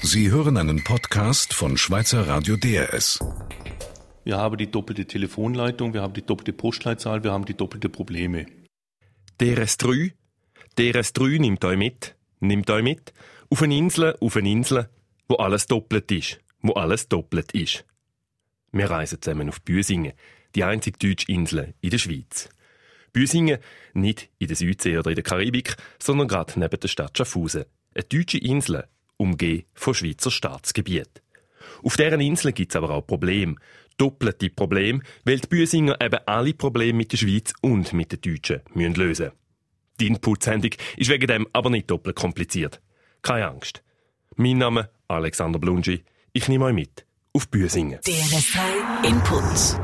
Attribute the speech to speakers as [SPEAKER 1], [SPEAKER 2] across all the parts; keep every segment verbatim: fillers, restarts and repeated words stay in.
[SPEAKER 1] Sie hören einen Podcast von Schweizer Radio D R S.
[SPEAKER 2] Wir haben die doppelte Telefonleitung, wir haben die doppelte Postleitzahl, wir haben die doppelte Probleme.
[SPEAKER 3] D R S drei? D R S drei nimmt euch mit, nimmt euch mit, auf eine Insel, auf eine Insel, wo alles doppelt ist, wo alles doppelt ist. Wir reisen zusammen auf Büsingen, die einzige deutsche Insel in der Schweiz. Büsingen nicht in der Südsee oder in der Karibik, sondern gerade neben der Stadt Schaffhausen. Eine deutsche Insel, umgeben von Schweizer Staatsgebiet. Auf dieser Insel gibt es aber auch Probleme. Doppelte Probleme, weil die Büsinger eben alle Probleme mit der Schweiz und mit den Deutschen müssen lösen. Die Input-Sendung ist wegen dem aber nicht doppelt kompliziert. Keine Angst. Mein Name Alexander Blungi. Ich nehme euch mit auf Büsingen.
[SPEAKER 4] D R S drei Input.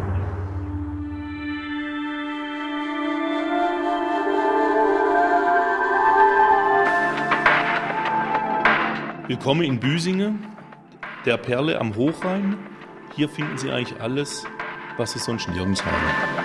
[SPEAKER 2] Willkommen in Büsingen, der Perle am Hochrhein. Hier finden Sie eigentlich alles, was Sie sonst nirgends haben.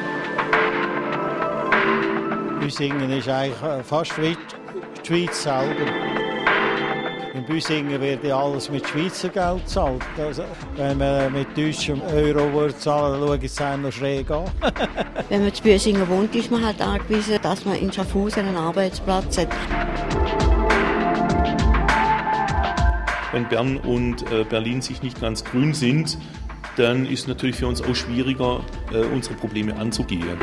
[SPEAKER 5] Büsingen ist eigentlich fast wie die Schweiz selber. In Büsingen wird ja alles mit Schweizer Geld gezahlt. Also, wenn man mit deutschem Euro zahlen würde, schaut es einem noch schräg an.
[SPEAKER 6] Wenn man in Büsingen wohnt, ist man halt angewiesen, dass man in Schaffhausen einen Arbeitsplatz hat.
[SPEAKER 2] Wenn Bern und äh, Berlin sich nicht ganz grün sind, dann ist es natürlich für uns auch schwieriger, äh, unsere Probleme anzugehen.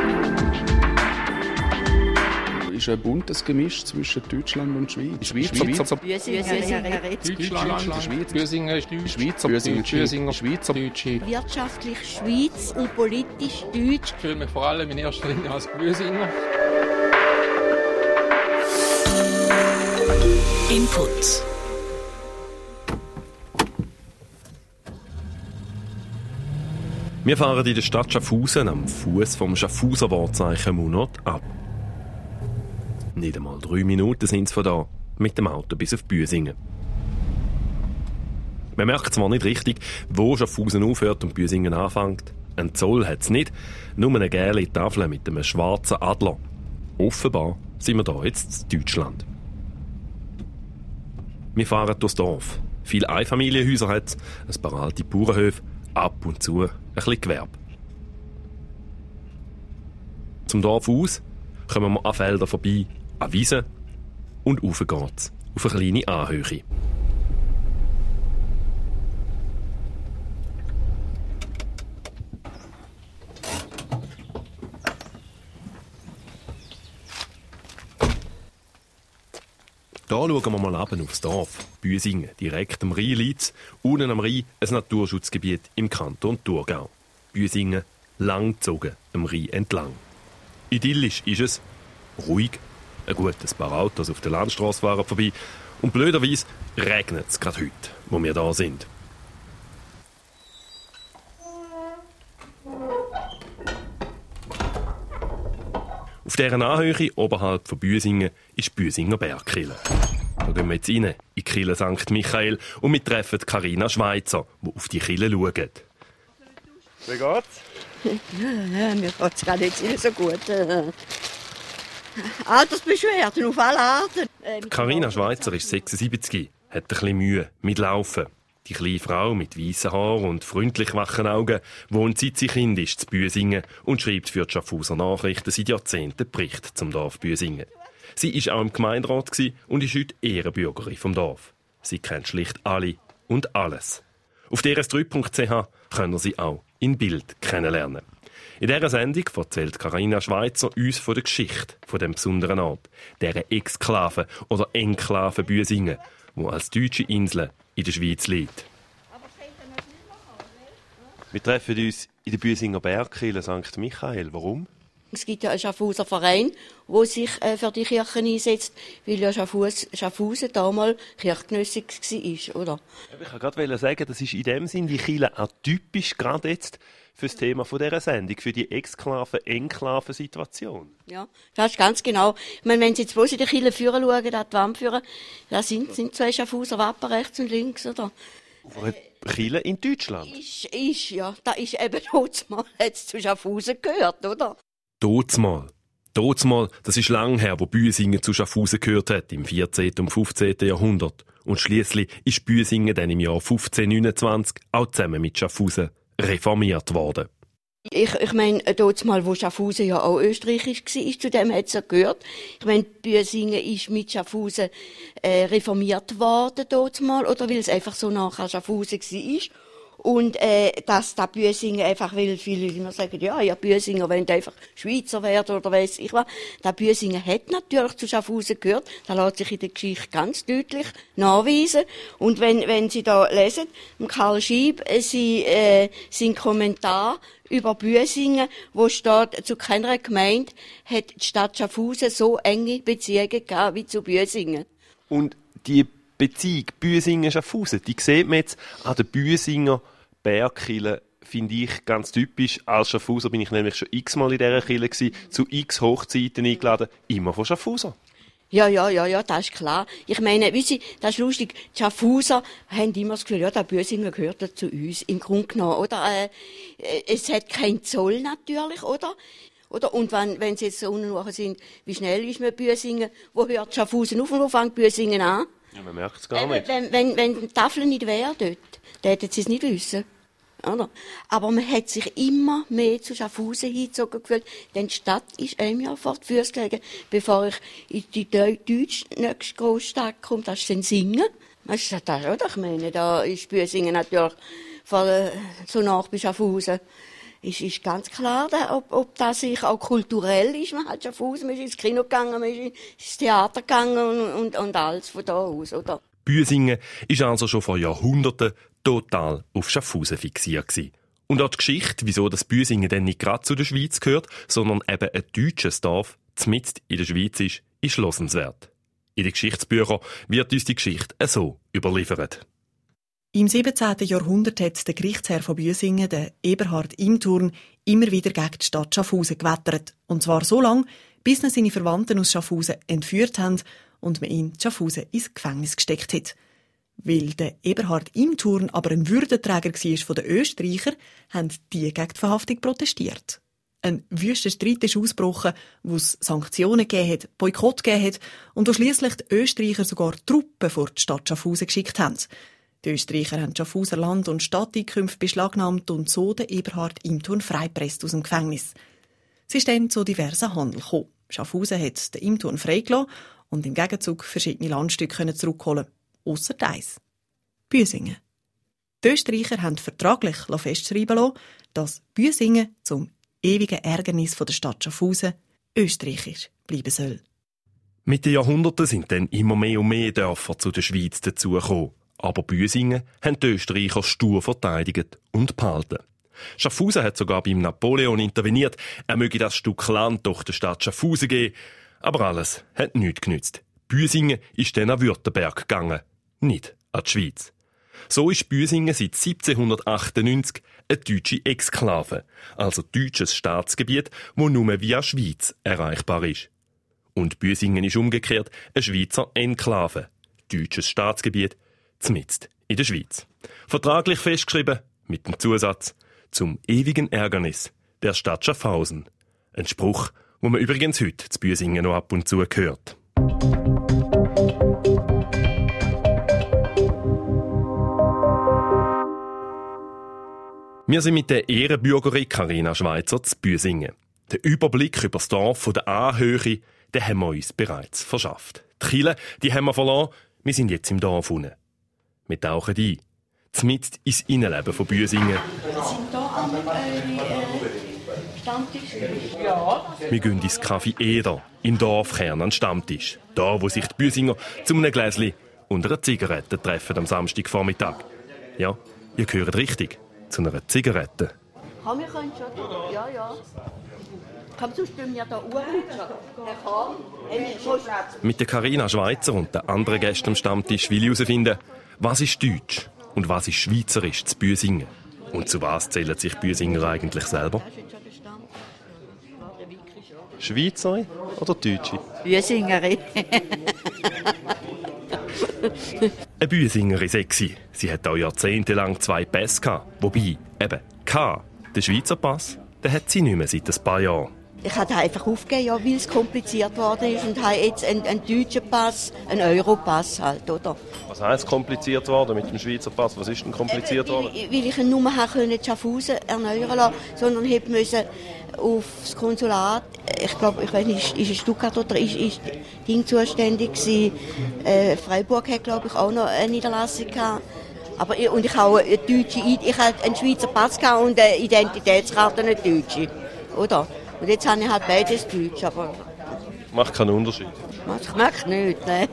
[SPEAKER 7] Es ist ein buntes Gemisch zwischen Deutschland und Schweiz. Schweiz, Schweizer, Deutschland, Schweiz, Büsingen, Schweizer, Büsingen, Schweizer, Deutsche.
[SPEAKER 6] Wirtschaftlich Schweiz und politisch Deutsch.
[SPEAKER 7] Ich fühle mich vor allem in erster Linie als Büsinger.
[SPEAKER 4] Input.
[SPEAKER 3] Wir fahren in der Stadt Schaffhausen am Fuß vom Schaffhauser Wahrzeichen Munot ab. Nicht einmal drei Minuten sind es von da, mit dem Auto bis auf Büsingen. Man merkt zwar nicht richtig, wo Schaffhausen aufhört und Büsingen anfängt. Ein Zoll hat es nicht, nur eine gelbe Tafel mit einem schwarzen Adler. Offenbar sind wir da jetzt in Deutschland. Wir fahren durchs Dorf. Viele Einfamilienhäuser hat es, ein paar alte Bauernhöfe, ab und zu ein bisschen Gewerbe. Zum Dorf aus kommen wir an Feldern vorbei, an Wiesen und rauf geht's, auf eine kleine Anhöhe. Da schauen wir mal runter aufs Dorf. Büsingen, direkt am Rhein liegt's. Unten am Rhein ein Naturschutzgebiet im Kanton Thurgau. Büsingen, lang gezogen, am Rhein entlang. Idyllisch ist es, ruhig. Ein gutes paar Autos auf der Landstrasse fahren vorbei. Und blöderweise regnet es gerade heute, wo wir da sind. Auf dieser Anhöhe, oberhalb von Büsingen, ist die Büsinger Bergkirche. Da gehen wir jetzt rein, in die Kirche Sankt Michael, und wir treffen Carina Schweizer, die auf die Kirche schaut.
[SPEAKER 8] Wie geht's?
[SPEAKER 6] Ja, mir geht's gerade jetzt nicht so gut. Altersbeschwerden auf alle Arten. Äh,
[SPEAKER 3] Carina Schweizer ist sechsundsiebzig, hat ein bisschen Mühe mit Laufen. Die kleine Frau mit weißen Haaren und freundlich wachen Augen wohnt seit sie Kind ist zu Büsingen und schreibt für die Schaffhauser Nachrichten seit Jahrzehnten Bericht zum Dorf Büsingen. Sie war auch im Gemeinderat und ist heute Ehrenbürgerin vom Dorf. Sie kennt schlicht alle und alles. Auf d r s drei punkt c h können Sie auch in Bild kennenlernen. In dieser Sendung erzählt Carina Schweizer uns von der Geschichte von dem besonderen Ort, dieser Exklave oder Enklave Büsingen, wo als deutsche Insel in der Schweiz liegt. Wir treffen uns in der Büsinger Bergkirche Sankt Michael. Warum?
[SPEAKER 6] Es gibt ja einen Schaffhauser Verein, der sich äh, für die Kirchen einsetzt, weil ja Schaffhaus, Schaffhausen damals kirchgenössig war, oder?
[SPEAKER 3] Ich wollte gerade sagen, das ist in dem Sinn die Kirche auch typisch gerade jetzt für das Thema dieser Sendung, für die Exklaven-Enklaven-Situation.
[SPEAKER 6] Ja, das ist ganz genau. Ich meine, wenn Sie jetzt bloß in die Kirche führen schauen, an die Wand führen, da sind, sind zwei Schaffhauser Wappen rechts und links, oder?
[SPEAKER 3] Auf einer Kirche in Deutschland?
[SPEAKER 6] Ist, ist, ja. Da ist eben Totsmal jetzt zu Schaffhausen gehört, oder?
[SPEAKER 3] Totsmal. Totsmal, das ist lang her, wo Büsingen zu Schaffhausen gehört hat, im vierzehnten und fünfzehnten Jahrhundert. Und schliesslich ist Büsingen dann im Jahr fünfzehnhundertneunundzwanzig auch zusammen mit Schaffhausen reformiert worden.
[SPEAKER 6] Ich, ich meine, dort mal, wo Schaffhausen ja auch österreichisch war, zu dem hat es ja gehört. Ich meine, Büsingen ist mit Schaffhausen äh, reformiert worden dort mal, oder weil es einfach so nachher Schaffhausen war. Und äh, dass da Büsingen einfach, weil viele immer sagen, ja, ja, Büsingen wollen einfach Schweizer werden oder weiss ich was. Da Büsingen hat natürlich zu Schaffhausen gehört. Da lässt sich in der Geschichte ganz deutlich nachweisen. Und wenn, wenn Sie da lesen, Karl Schieb, äh, sie, äh, sein Kommentar über Büsingen, wo steht, zu keiner Gemeinde hat die Stadt Schaffhausen so enge Beziehungen gehabt wie zu Büsingen.
[SPEAKER 3] Und die Beziehung Büsingen-Schaffhausen, die sieht man jetzt an den Büsinger Bergkirche, finde ich ganz typisch. Als Schaffhauser bin ich nämlich schon x-mal in dieser Kirche gewesen, zu x Hochzeiten eingeladen, immer von Schaffhauser.
[SPEAKER 6] Ja, ja, ja, ja, das ist klar. Ich meine, wissen Sie, das ist lustig, die Schaffhauser haben immer das Gefühl, ja, der Büsinger gehört zu uns, im Grunde genommen, oder? Äh, es hat keinen Zoll natürlich, oder? Oder? Und wenn, wenn Sie jetzt so unten sind, wie schnell ist man Büsingen, wo hört Schaffhausen auf und wo fängt Büsingen an?
[SPEAKER 3] Ja, man merkt es gar nicht.
[SPEAKER 6] Wenn, wenn, wenn die Tafel nicht wäre dort, dann hätten sie es nicht wissen. Oder? Aber man hat sich immer mehr zu Schaffhausen hingezogen gefühlt, denn die Stadt ist einem ja vor die Füße gelegen, bevor ich in die deutsche nächste Großstadt komme, das ist dann Singen. Das ist das, oder? Ich meine, da ist Büsingen natürlich voll, äh, so nach bei Schaffhausen. Ist, ist ganz klar, ob, ob das sich auch kulturell ist. Man hat Schaffhausen, man ist ins Kino gegangen, man ist ins Theater gegangen und, und, und alles von da aus, oder?
[SPEAKER 3] Büsingen ist also schon vor Jahrhunderten total auf Schaffhausen fixiert gewesen. Und auch die Geschichte, wieso das Büsingen dann nicht gerade zu der Schweiz gehört, sondern eben ein deutsches Dorf, mitten in der Schweiz ist, ist losenswert. In den Geschichtsbüchern wird uns die Geschichte so überliefert.
[SPEAKER 9] Im siebzehnten Jahrhundert hat der Gerichtsherr von Büsingen, der Eberhard Imthurn, immer wieder gegen die Stadt Schaffhausen gewettert. Und zwar so lange, bis er seine Verwandten aus Schaffhausen entführt haben und man ihn in Schaffhausen ins Gefängnis gesteckt hat. Weil der Eberhard Imthurn aber ein Würdenträger war von den Österreichern, haben die gegen die Verhaftung protestiert. Ein wüster Streit ist ausgebrochen, wo es Sanktionen gegeben hat, Boykott gegeben hat und wo schliesslich die Österreicher sogar Truppen vor die Stadt Schaffhausen geschickt haben. Die Österreicher haben Schaffhauser Land- und Stadteinkünfte beschlagnahmt und so den Eberhard Imthurn freigepresst aus dem Gefängnis. Es ist dann zu diversen Handel gekommen. Schaffhausen hat den Imthurn freigelassen und im Gegenzug verschiedene Landstücke zurückholen. Ausser eins. Büsingen. Die Österreicher haben vertraglich festschreiben lassen, dass Büsingen zum ewigen Ärgernis der Stadt Schaffhausen österreichisch bleiben soll.
[SPEAKER 3] Mit den Jahrhunderten sind dann immer mehr und mehr Dörfer zu der Schweiz dazugekommen. Aber Büsingen haben die Österreicher stur verteidigt und behalten. Schaffhausen hat sogar beim Napoleon interveniert, er möge das Stück Land doch der Stadt Schaffhausen geben. Aber alles hat nichts genützt. Büsingen ist dann an Württemberg gegangen, nicht an die Schweiz. So ist Büsingen seit siebzehnhundertachtundneunzig eine deutsche Exklave, also deutsches Staatsgebiet, wo nur via Schweiz erreichbar ist. Und Büsingen ist umgekehrt eine Schweizer Enklave, deutsches Staatsgebiet, zmitzt in der Schweiz. Vertraglich festgeschrieben mit dem Zusatz «Zum ewigen Ärgernis der Stadt Schaffhausen». Ein Spruch, wo man übrigens heute zu Büsingen noch ab und zu hört. Wir sind mit der Ehrenbürgerin Carina Schweizer zu Büsingen. Den Überblick über das Dorf von der Anhöhe, den haben wir uns bereits verschafft. Die Kirche, die haben wir verloren, wir sind jetzt im Dorf unten. Wir tauchen ein, mitten ins Innenleben von Büsingen.
[SPEAKER 6] Sind da an eure Stammtische? Ja.
[SPEAKER 3] Wir gehen ins Café Eder, im Dorfkern an den Stammtisch. Da, wo sich die Büsinger zu einem Gläschen und einer Zigarette treffen am Samstagvormittag. Ja, ihr hört richtig, zu einer Zigarette.
[SPEAKER 6] Komm, wir können schon. Ja, ja. Komm, sonst tun wir da Uhrrutschen.
[SPEAKER 3] Mit der Carina Schweizer und den anderen Gästen am Stammtisch will ich herausfinden, was ist Deutsch und was ist Schweizerisch zu Büsingen? Und zu was zählen sich Büsinger eigentlich selber? Schweizerin oder Deutsche?
[SPEAKER 6] Büsingerin.
[SPEAKER 3] Eine Büsingerin sexy. Sie hat auch jahrzehntelang zwei Pässe gehabt. Wobei, eben, K, der Schweizer Pass, den hat sie nicht mehr seit ein paar Jahren.
[SPEAKER 6] Ich habe einfach aufgegeben, ja, weil es kompliziert worden ist und habe jetzt einen, einen deutschen Pass, einen Europass halt, oder?
[SPEAKER 3] Was heisst kompliziert worden mit dem Schweizer Pass? Was ist denn kompliziert
[SPEAKER 6] äh, weil,
[SPEAKER 3] worden?
[SPEAKER 6] Weil ich ihn nur in Schaffhausen erneuern lassen, sondern ich musste aufs Konsulat, ich glaube, ich weiß nicht, ist es Stuttgart oder ist, ist Ding zuständig gewesen. Äh, Freiburg hat, glaube ich, auch noch eine Niederlassung gehabt. Aber ich, und ich habe eine deutsche, ich habe einen Schweizer Pass gehabt und eine Identitätskarte, eine deutsche, oder? Und jetzt habe ich halt beides Deutsch, aber...
[SPEAKER 3] Macht keinen Unterschied.
[SPEAKER 6] Das macht nichts, ne?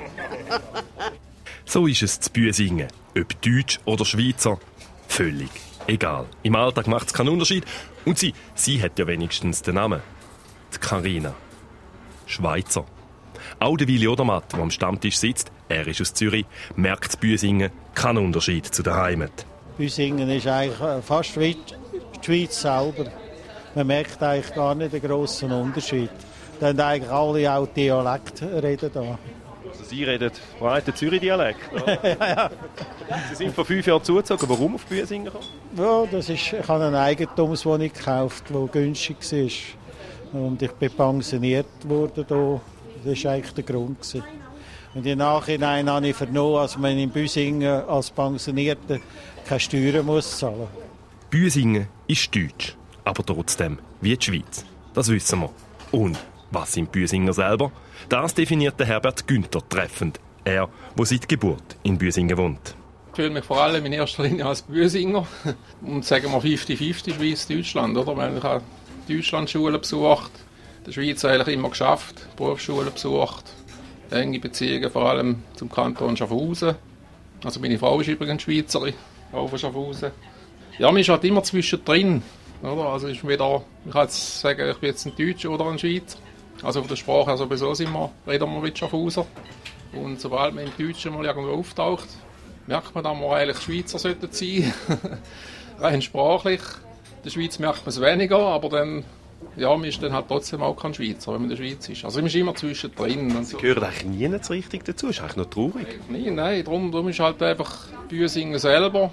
[SPEAKER 3] So ist es zu Büsingen. Ob Deutsch oder Schweizer, völlig egal. Im Alltag macht es keinen Unterschied. Und sie, sie hat ja wenigstens den Namen. Die Carina. Schweizer. Auch der Willi Odermatt, der am Stammtisch sitzt, er ist aus Zürich, merkt zu Büsingen keinen Unterschied zu der Heimat.
[SPEAKER 5] Büsingen ist eigentlich fast wie die Schweiz selber. Man merkt eigentlich gar nicht den grossen Unterschied. Dann eigentlich alle auch Dialekt reden da.
[SPEAKER 3] Also Sie reden breiten Zürich-Dialekt? ja, ja. Sie sind vor fünf Jahren zugezogen. Warum auf Büsingen gekommen?
[SPEAKER 5] Ja, das ist, ich habe eine Eigentumswohnung gekauft, die günstig war. Und ich bin pensioniert worden hier. Das war eigentlich der Grund. Und im Nachhinein habe ich vernommen, dass man in Büsingen als Pensionierter keine Steuern muss zahlen muss.
[SPEAKER 3] Büsingen ist deutsch, aber trotzdem wie die Schweiz. Das wissen wir. Und was sind Büsinger selber? Das definiert der Herbert Günther treffend. Er, der seit Geburt in Büsingen wohnt.
[SPEAKER 10] Ich fühle mich vor allem in erster Linie als Büsinger. Und sagen wir fünfzig fünfzig Schweiz-Deutschland. Oder? Weil ich habe Deutschland-Schulen besucht, in der Schweiz eigentlich immer geschafft, Berufsschulen besucht, enge Beziehungen vor allem zum Kanton Schaffhausen. Also meine Frau ist übrigens Schweizerin, auch von Schaffhausen. Ja, man ist halt immer zwischendrin. Oder? Also ist wieder, ich kann jetzt sagen, ich bin jetzt ein Deutscher oder ein Schweizer. Also von der Sprache sowieso sind wir, reden wir mit Schaffhauser. Und sobald man im Deutschen mal irgendwo auftaucht, merkt man, dass wir eigentlich Schweizer sollten sein. Rein sprachlich. In der Schweiz merkt man es weniger, aber dann, ja, man ist dann halt trotzdem auch kein Schweizer, wenn man in der Schweiz ist. Also man ist immer zwischendrin. Und
[SPEAKER 3] Sie gehören eigentlich nie so richtig dazu, das ist eigentlich noch traurig.
[SPEAKER 10] Nein, nein, darum, darum ist halt einfach Büsingen selber.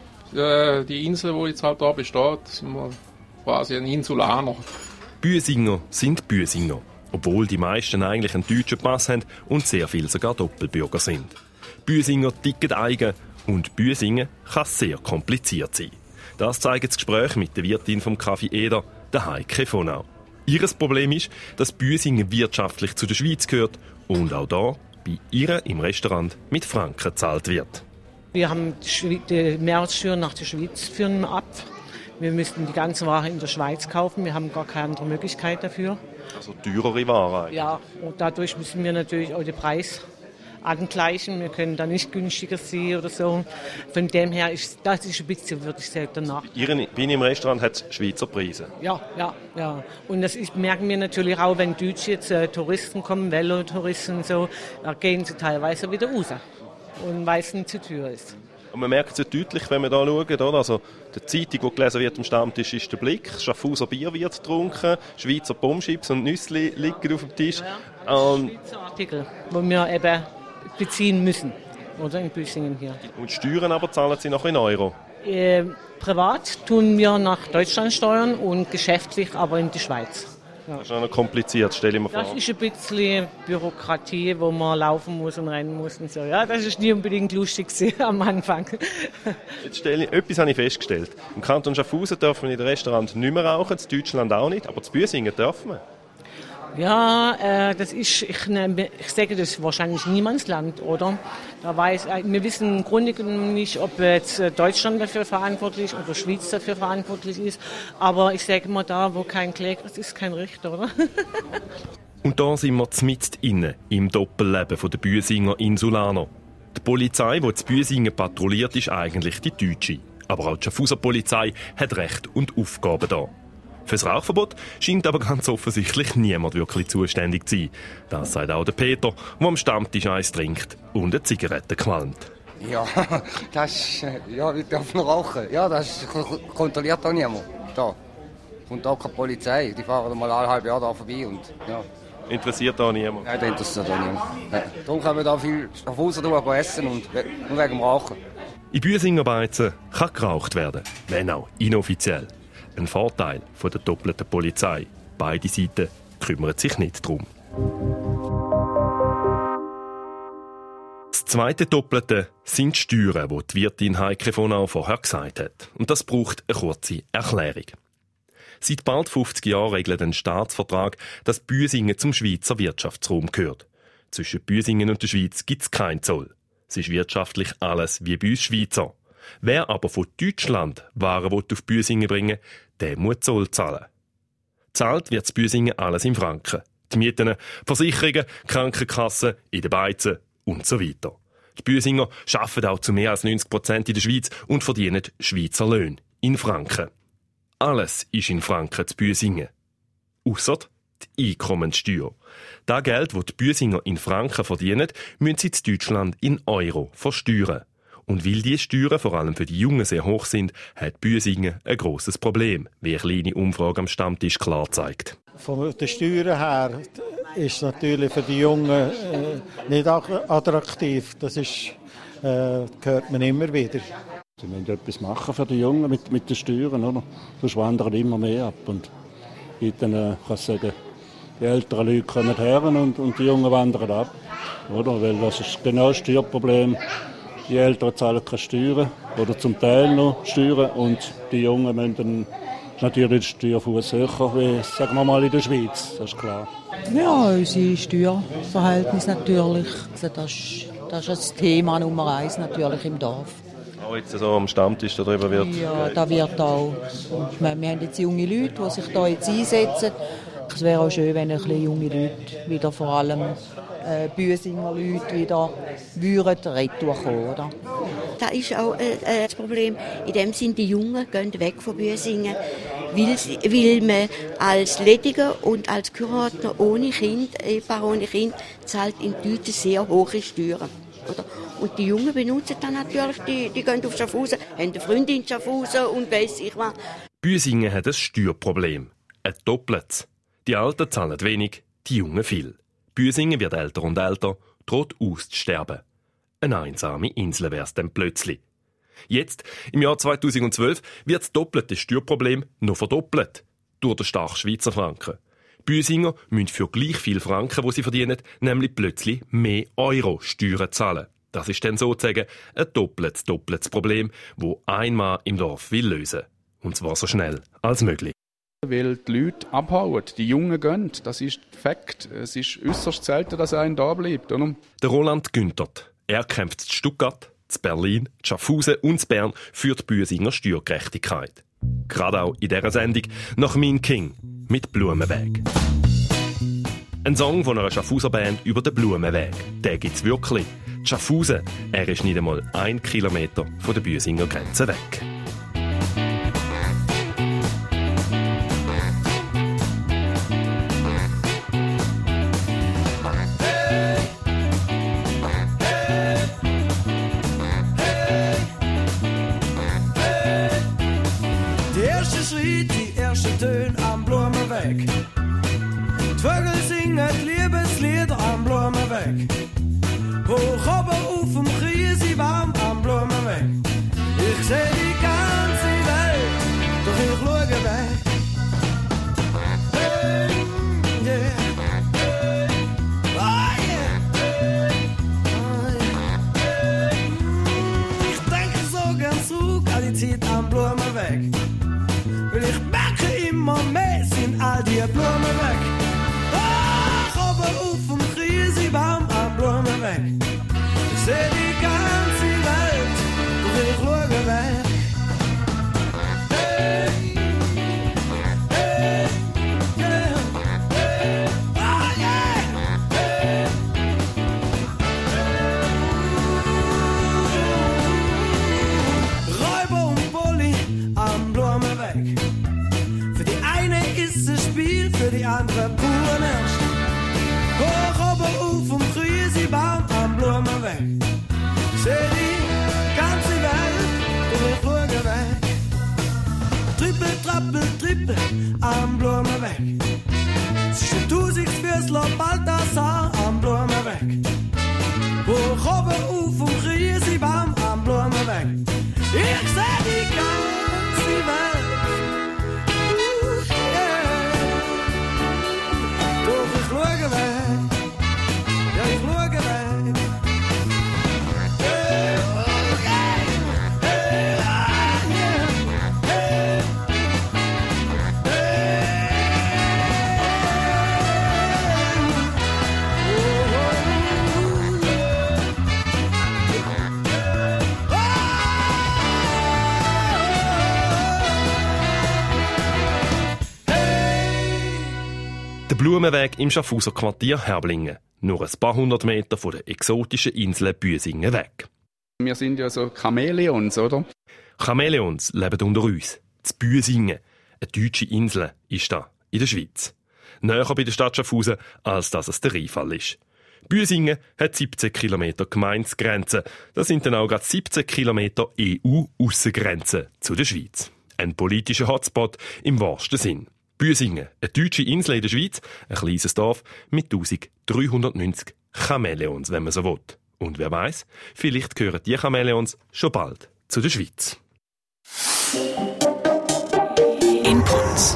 [SPEAKER 10] Äh, die Insel, die jetzt halt da besteht, sind wir quasi ein Insulaner.
[SPEAKER 3] Büsinger sind Büsinger, obwohl die meisten eigentlich einen deutschen Pass haben und sehr viele sogar Doppelbürger sind. Büsinger ticken eigen und Büsingen kann sehr kompliziert sein. Das zeigt das Gespräch mit der Wirtin vom Café Eder, der Heike von Au. Ihres Problem ist, dass Büsingen wirtschaftlich zu der Schweiz gehört und auch da bei ihr im Restaurant mit Franken gezahlt wird.
[SPEAKER 11] Wir haben die Mehrwertsteuer nach der Schweiz führen wir ab. Wir müssten die ganze Ware in der Schweiz kaufen. Wir haben gar keine andere Möglichkeit dafür.
[SPEAKER 3] Also teurere Ware eigentlich.
[SPEAKER 11] Ja, und dadurch müssen wir natürlich auch den Preis angleichen. Wir können da nicht günstiger sein oder so. Von dem her ist das ist ein bisschen, würde ich sagen, danach.
[SPEAKER 3] Ihre, bei Ihnen im Restaurant hat es Schweizer Preise?
[SPEAKER 11] Ja, ja, ja. Und das ist, merken wir natürlich auch, wenn Deutsche jetzt äh, Touristen kommen, Velotouristen und so, da gehen sie teilweise wieder raus. Und weil es nicht zu teuer ist.
[SPEAKER 3] Und man merkt es ja deutlich, wenn man da schaut, oder? Also die Zeitung, die gelesen wird am Stammtisch, ist der Blick. Schaffhauser Bier wird getrunken, Schweizer Bombschips und Nüssli liegen auf dem Tisch.
[SPEAKER 11] Ja, ja. Und Schweizer Artikel, die wir eben beziehen müssen, oder in Büsingen hier.
[SPEAKER 3] Und Steuern aber zahlen Sie noch in Euro?
[SPEAKER 11] Äh, privat tun wir nach Deutschland steuern und geschäftlich aber in die Schweiz. Ja.
[SPEAKER 3] Das ist noch kompliziert, stelle ich mir vor.
[SPEAKER 11] Das ist ein bisschen Bürokratie, wo man laufen muss und rennen muss und so. Ja, das ist nie unbedingt lustig am Anfang.
[SPEAKER 3] Jetzt stelle ich, etwas habe ich festgestellt. Im Kanton Schaffhausen dürfen wir in den Restaurants nicht mehr rauchen, in Deutschland auch nicht, aber in Büsingen dürfen wir.
[SPEAKER 11] Ja, äh, das ist, ich, ne, ich sage, das ist wahrscheinlich Niemandsland, oder? Da weiß, wir wissen im Grunde genommen nicht, ob jetzt Deutschland dafür verantwortlich oder Schweiz dafür verantwortlich ist. Aber ich sage mal, da, wo kein Kläger ist, ist kein Richter, oder?
[SPEAKER 3] Und da sind wir mitten inne im Doppelleben der Büsinger Insulaner. Die Polizei, die in Büsingen patrouilliert, ist eigentlich die deutsche. Aber auch die Schaffhauser Polizei hat Recht und Aufgaben da. Fürs Rauchverbot scheint aber ganz offensichtlich niemand wirklich zuständig zu sein. Das sagt auch der Peter, der am Stammtisch eins trinkt und eine Zigarette qualmt.
[SPEAKER 12] Ja, das ja, wir dürfen rauchen. Ja, das kontrolliert auch niemand. Da kommt auch keine Polizei. Die fahren mal alle halbe Jahr da vorbei und ja.
[SPEAKER 3] Interessiert da niemand?
[SPEAKER 12] Nein, das interessiert auch niemand. Ja. Darum können wir da viel auf Hause essen und nur wegen dem Rauchen.
[SPEAKER 3] In Büsinger Beizen kann geraucht werden, wenn auch inoffiziell. Ein Vorteil von der doppelten Polizei. Beide Seiten kümmern sich nicht darum. Das zweite Doppelte sind die Steuern, die die Wirtin Heike von Au vorher gesagt hat. Und das braucht eine kurze Erklärung. Seit bald fünfzig Jahren regelt ein Staatsvertrag, dass Büsingen zum Schweizer Wirtschaftsraum gehört. Zwischen Büsingen und der Schweiz gibt es keinen Zoll. Es ist wirtschaftlich alles wie bei uns Schweizer. Wer aber von Deutschland Waren auf Büsingen bringen will, der muss Zoll zahlen. Zahlt wird in Büsingen alles in Franken. Die Mieten, Versicherungen, Krankenkassen, in den Beizen und so weiter. Die Büsinger arbeiten auch zu mehr als neunzig Prozent in der Schweiz und verdienen Schweizer Löhne in Franken. Alles ist in Franken zu Büsingen. Ausser die Einkommenssteuer. Das Geld, das die Büsinger in Franken verdienen, müssen sie in Deutschland in Euro versteuern. Und weil diese Steuern vor allem für die Jungen sehr hoch sind, hat Büsingen ein grosses Problem, wie eine kleine Umfrage am Stammtisch klar zeigt.
[SPEAKER 5] Von den Steuern her ist es natürlich für die Jungen äh, nicht attraktiv. Das ist, äh, hört man immer wieder.
[SPEAKER 13] Sie müssen etwas machen für die Jungen mit, mit den Steuern, oder? Sonst wandern immer mehr ab. Und dann äh, kann ich sagen, die älteren Leute kommen her und, und die Jungen wandern ab. Oder? Weil das ist genau das Steuerproblem. Die Älteren zahlen keine Steuern oder zum Teil noch Steuern und die Jungen müssen dann natürlich den Steuerfuss höher, wie sagen wir mal in der Schweiz, das ist klar.
[SPEAKER 14] Ja, unsere Steuerverhältnis natürlich. Also das, das ist das Thema Nummer eins natürlich im Dorf.
[SPEAKER 3] Auch jetzt so am Stammtisch darüber wird?
[SPEAKER 14] Ja, da wird auch. Ich meine, wir haben jetzt junge Leute, die sich da jetzt einsetzen. Es wäre auch schön, wenn ein bisschen junge Leute wieder vor allem äh, Büsinger Leute wieder würden retour kommen, oder?
[SPEAKER 6] Das ist auch äh, das Problem. In dem Sinne, die Jungen gehen weg von Büsingen, weil, weil man als Lediger und als Kurator ohne Kind, Ehepaar ohne Kind, zahlt in Deutschland sehr hohe Steuern. Oder? Und die Jungen benutzen dann natürlich, die, die gehen auf Schaffhausen, haben eine Freundin in Schaffhausen und weiss ich was.
[SPEAKER 3] Büsingen hat ein Steuerproblem. Ein doppeltes. Die Alten zahlen wenig, die Jungen viel. Büsingen wird älter und älter, droht auszusterben. Eine einsame Insel wär's dann plötzlich. Jetzt, im Jahr zweitausendzwölf, wird das doppelte Steuerproblem noch verdoppelt. Durch den starken Schweizer Franken. Büsinger müssen für gleich viel Franken, die sie verdienen, nämlich plötzlich mehr Euro Steuern zahlen. Das ist dann sozusagen ein doppeltes, doppeltes Problem, das ein Mann im Dorf will lösen. Und zwar so schnell als möglich.
[SPEAKER 7] Weil die Leute abhauen, die Jungen gehen, das ist Fakt. Es ist äußerst selten, dass einer da bleibt. Oder?
[SPEAKER 3] Der Roland Günthert. Er kämpft in Stuttgart, in Berlin, in Schaffhausen und in Bern für die Büsinger Steuergerechtigkeit. Gerade auch in dieser Sendung nach Mean King mit Blumenweg. Ein Song von einer Schaffhauser Band über den Blumenweg. Den gibt's wirklich. Schaffhausen, er ist nicht einmal ein Kilometer von der Büsinger Grenze weg.
[SPEAKER 15] Am Blumenweg. Die Vögel singen Liebeslieder am Blumenweg. Hoch oben auf dem Kiesi warm am Blumenweg. Ich seh die ganze Welt, doch ich schaue weg. Hey, yeah. Oh yeah. Oh yeah. Ich denke so gern zurück an die Zeit am Blumenweg. Weil ich merke immer mehr, sind all die Blumen weg. Ach, oben auf dem Krisenbaum am Blumenweg. Ich seh die ganze Welt, doch ich schaue weg. Hey, hey, yeah, hey, oh yeah, hey. Räuber und Bulli am Blumenweg. Ist ein Spiel für die andere pure Ernst. Hoch oben auf dem Krisenbaum am Blumenweg. Seh die ganze Welt, doch ich schaue weg. Trippel, trappel, trippel am Blumenweg. Zwischen Tausigsfüßler, Balthasar am Blumenweg. Hoch oben auf dem Krisenbaum am Blumenweg. Ich seh die ganze Welt.
[SPEAKER 3] Blumenweg im Schaffhauser Quartier Herblingen. Nur ein paar hundert Meter von der exotischen Insel Büsingen weg.
[SPEAKER 7] Wir sind ja so Chamäleons, oder?
[SPEAKER 3] Chamäleons leben unter uns. Das Büsingen, eine deutsche Insel, ist da in der Schweiz. Näher bei der Stadt Schaffhausen, als dass es der Rheinfall ist. Büsingen hat siebzehn Kilometer Gemeindegrenze. Das sind dann auch gerade siebzehn Kilometer E U-Aussengrenze zu der Schweiz. Ein politischer Hotspot im wahrsten Sinn. Büsingen, eine deutsche Insel in der Schweiz, ein kleines Dorf mit eintausenddreihundertneunzig Chamäleons, wenn man so will. Und wer weiß, vielleicht gehören die Chamäleons schon bald zu der Schweiz.
[SPEAKER 4] Inputs.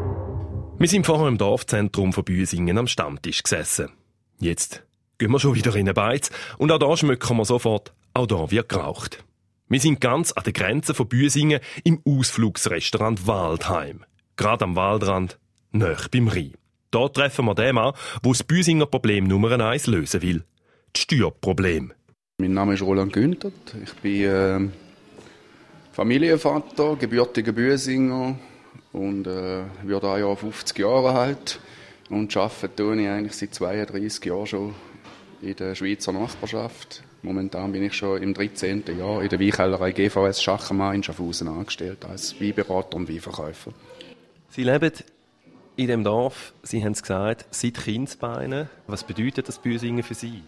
[SPEAKER 3] Wir sind vorher im Dorfzentrum von Büsingen am Stammtisch gesessen. Jetzt gehen wir schon wieder in eine Beiz und auch da schmücken wir sofort, auch da wird geraucht. Wir sind ganz an der Grenze von Büsingen im Ausflugsrestaurant Waldheim. Gerade am Waldrand, nahe beim Rhein. Dort treffen wir den an, der das Büsinger Problem Nummer eins lösen will. Das Steuerproblem.
[SPEAKER 7] Mein Name ist Roland Günthert. Ich bin äh, Familienvater, gebürtiger Büsinger und äh, werde auch Jahr fünfzig Jahre alt. Und arbeite tue ich eigentlich seit zweiunddreissig Jahren schon in der Schweizer Nachbarschaft. Momentan bin ich schon im dreizehnten Jahr in der Weinkellerei G V S Schachermann in Schaffhausen angestellt, als Weinberater und Weinverkäufer.
[SPEAKER 3] Sie leben in dem Dorf, Sie haben es gesagt, seit Kindesbeinen. Was bedeutet das Büsingen für Sie?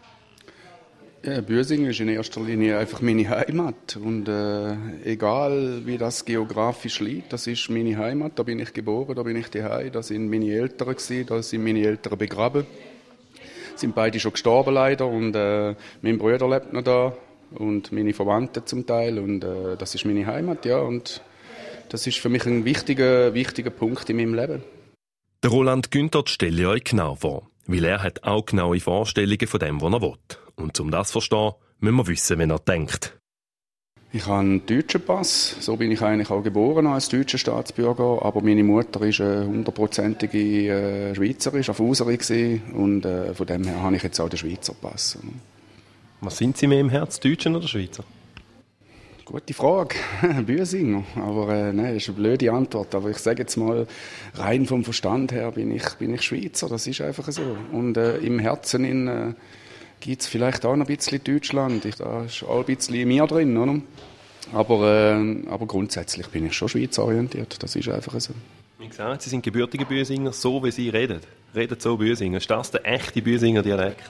[SPEAKER 7] Ja, Büsingen ist in erster Linie einfach meine Heimat. Und äh, egal wie das geografisch liegt, das ist meine Heimat. Da bin ich geboren, da bin ich daheim. Da sind meine Eltern gewesen, da sind meine Eltern begraben. Sind beide schon gestorben leider und äh, mein Bruder lebt noch da und meine Verwandten zum Teil. Und äh, das ist meine Heimat, ja. Und das ist für mich ein wichtiger, wichtiger Punkt in meinem Leben.
[SPEAKER 3] Der Roland Günthert stelle ich euch genau vor, weil er hat auch genaue Vorstellungen von dem, was er will. Und um das zu verstehen, müssen wir wissen, wie er denkt.
[SPEAKER 7] Ich habe einen deutschen Pass, so bin ich eigentlich auch geboren als deutscher Staatsbürger, aber meine Mutter war eine hundertprozentige äh, Schweizerin, Schaffhauserin gewesen, und äh, von dem her habe ich jetzt auch den Schweizer Pass.
[SPEAKER 3] Was sind Sie mehr im Herz, Deutschen oder Schweizer?
[SPEAKER 7] Gute Frage, Büsinger, aber äh, nein, das ist eine blöde Antwort, aber ich sage jetzt mal, rein vom Verstand her bin ich, bin ich Schweizer, das ist einfach so. Und äh, im Herzen in, äh, gibt es vielleicht auch noch ein bisschen Deutschland, ich, da ist auch ein bisschen in mir drin, oder? Aber, äh, aber grundsätzlich bin ich schon schweizorientiert, das ist einfach so.
[SPEAKER 3] Wie gesagt, Sie sind gebürtige Büsinger, so wie Sie reden. Reden so Büsinger. Ist das der echte Büsinger Dialekt?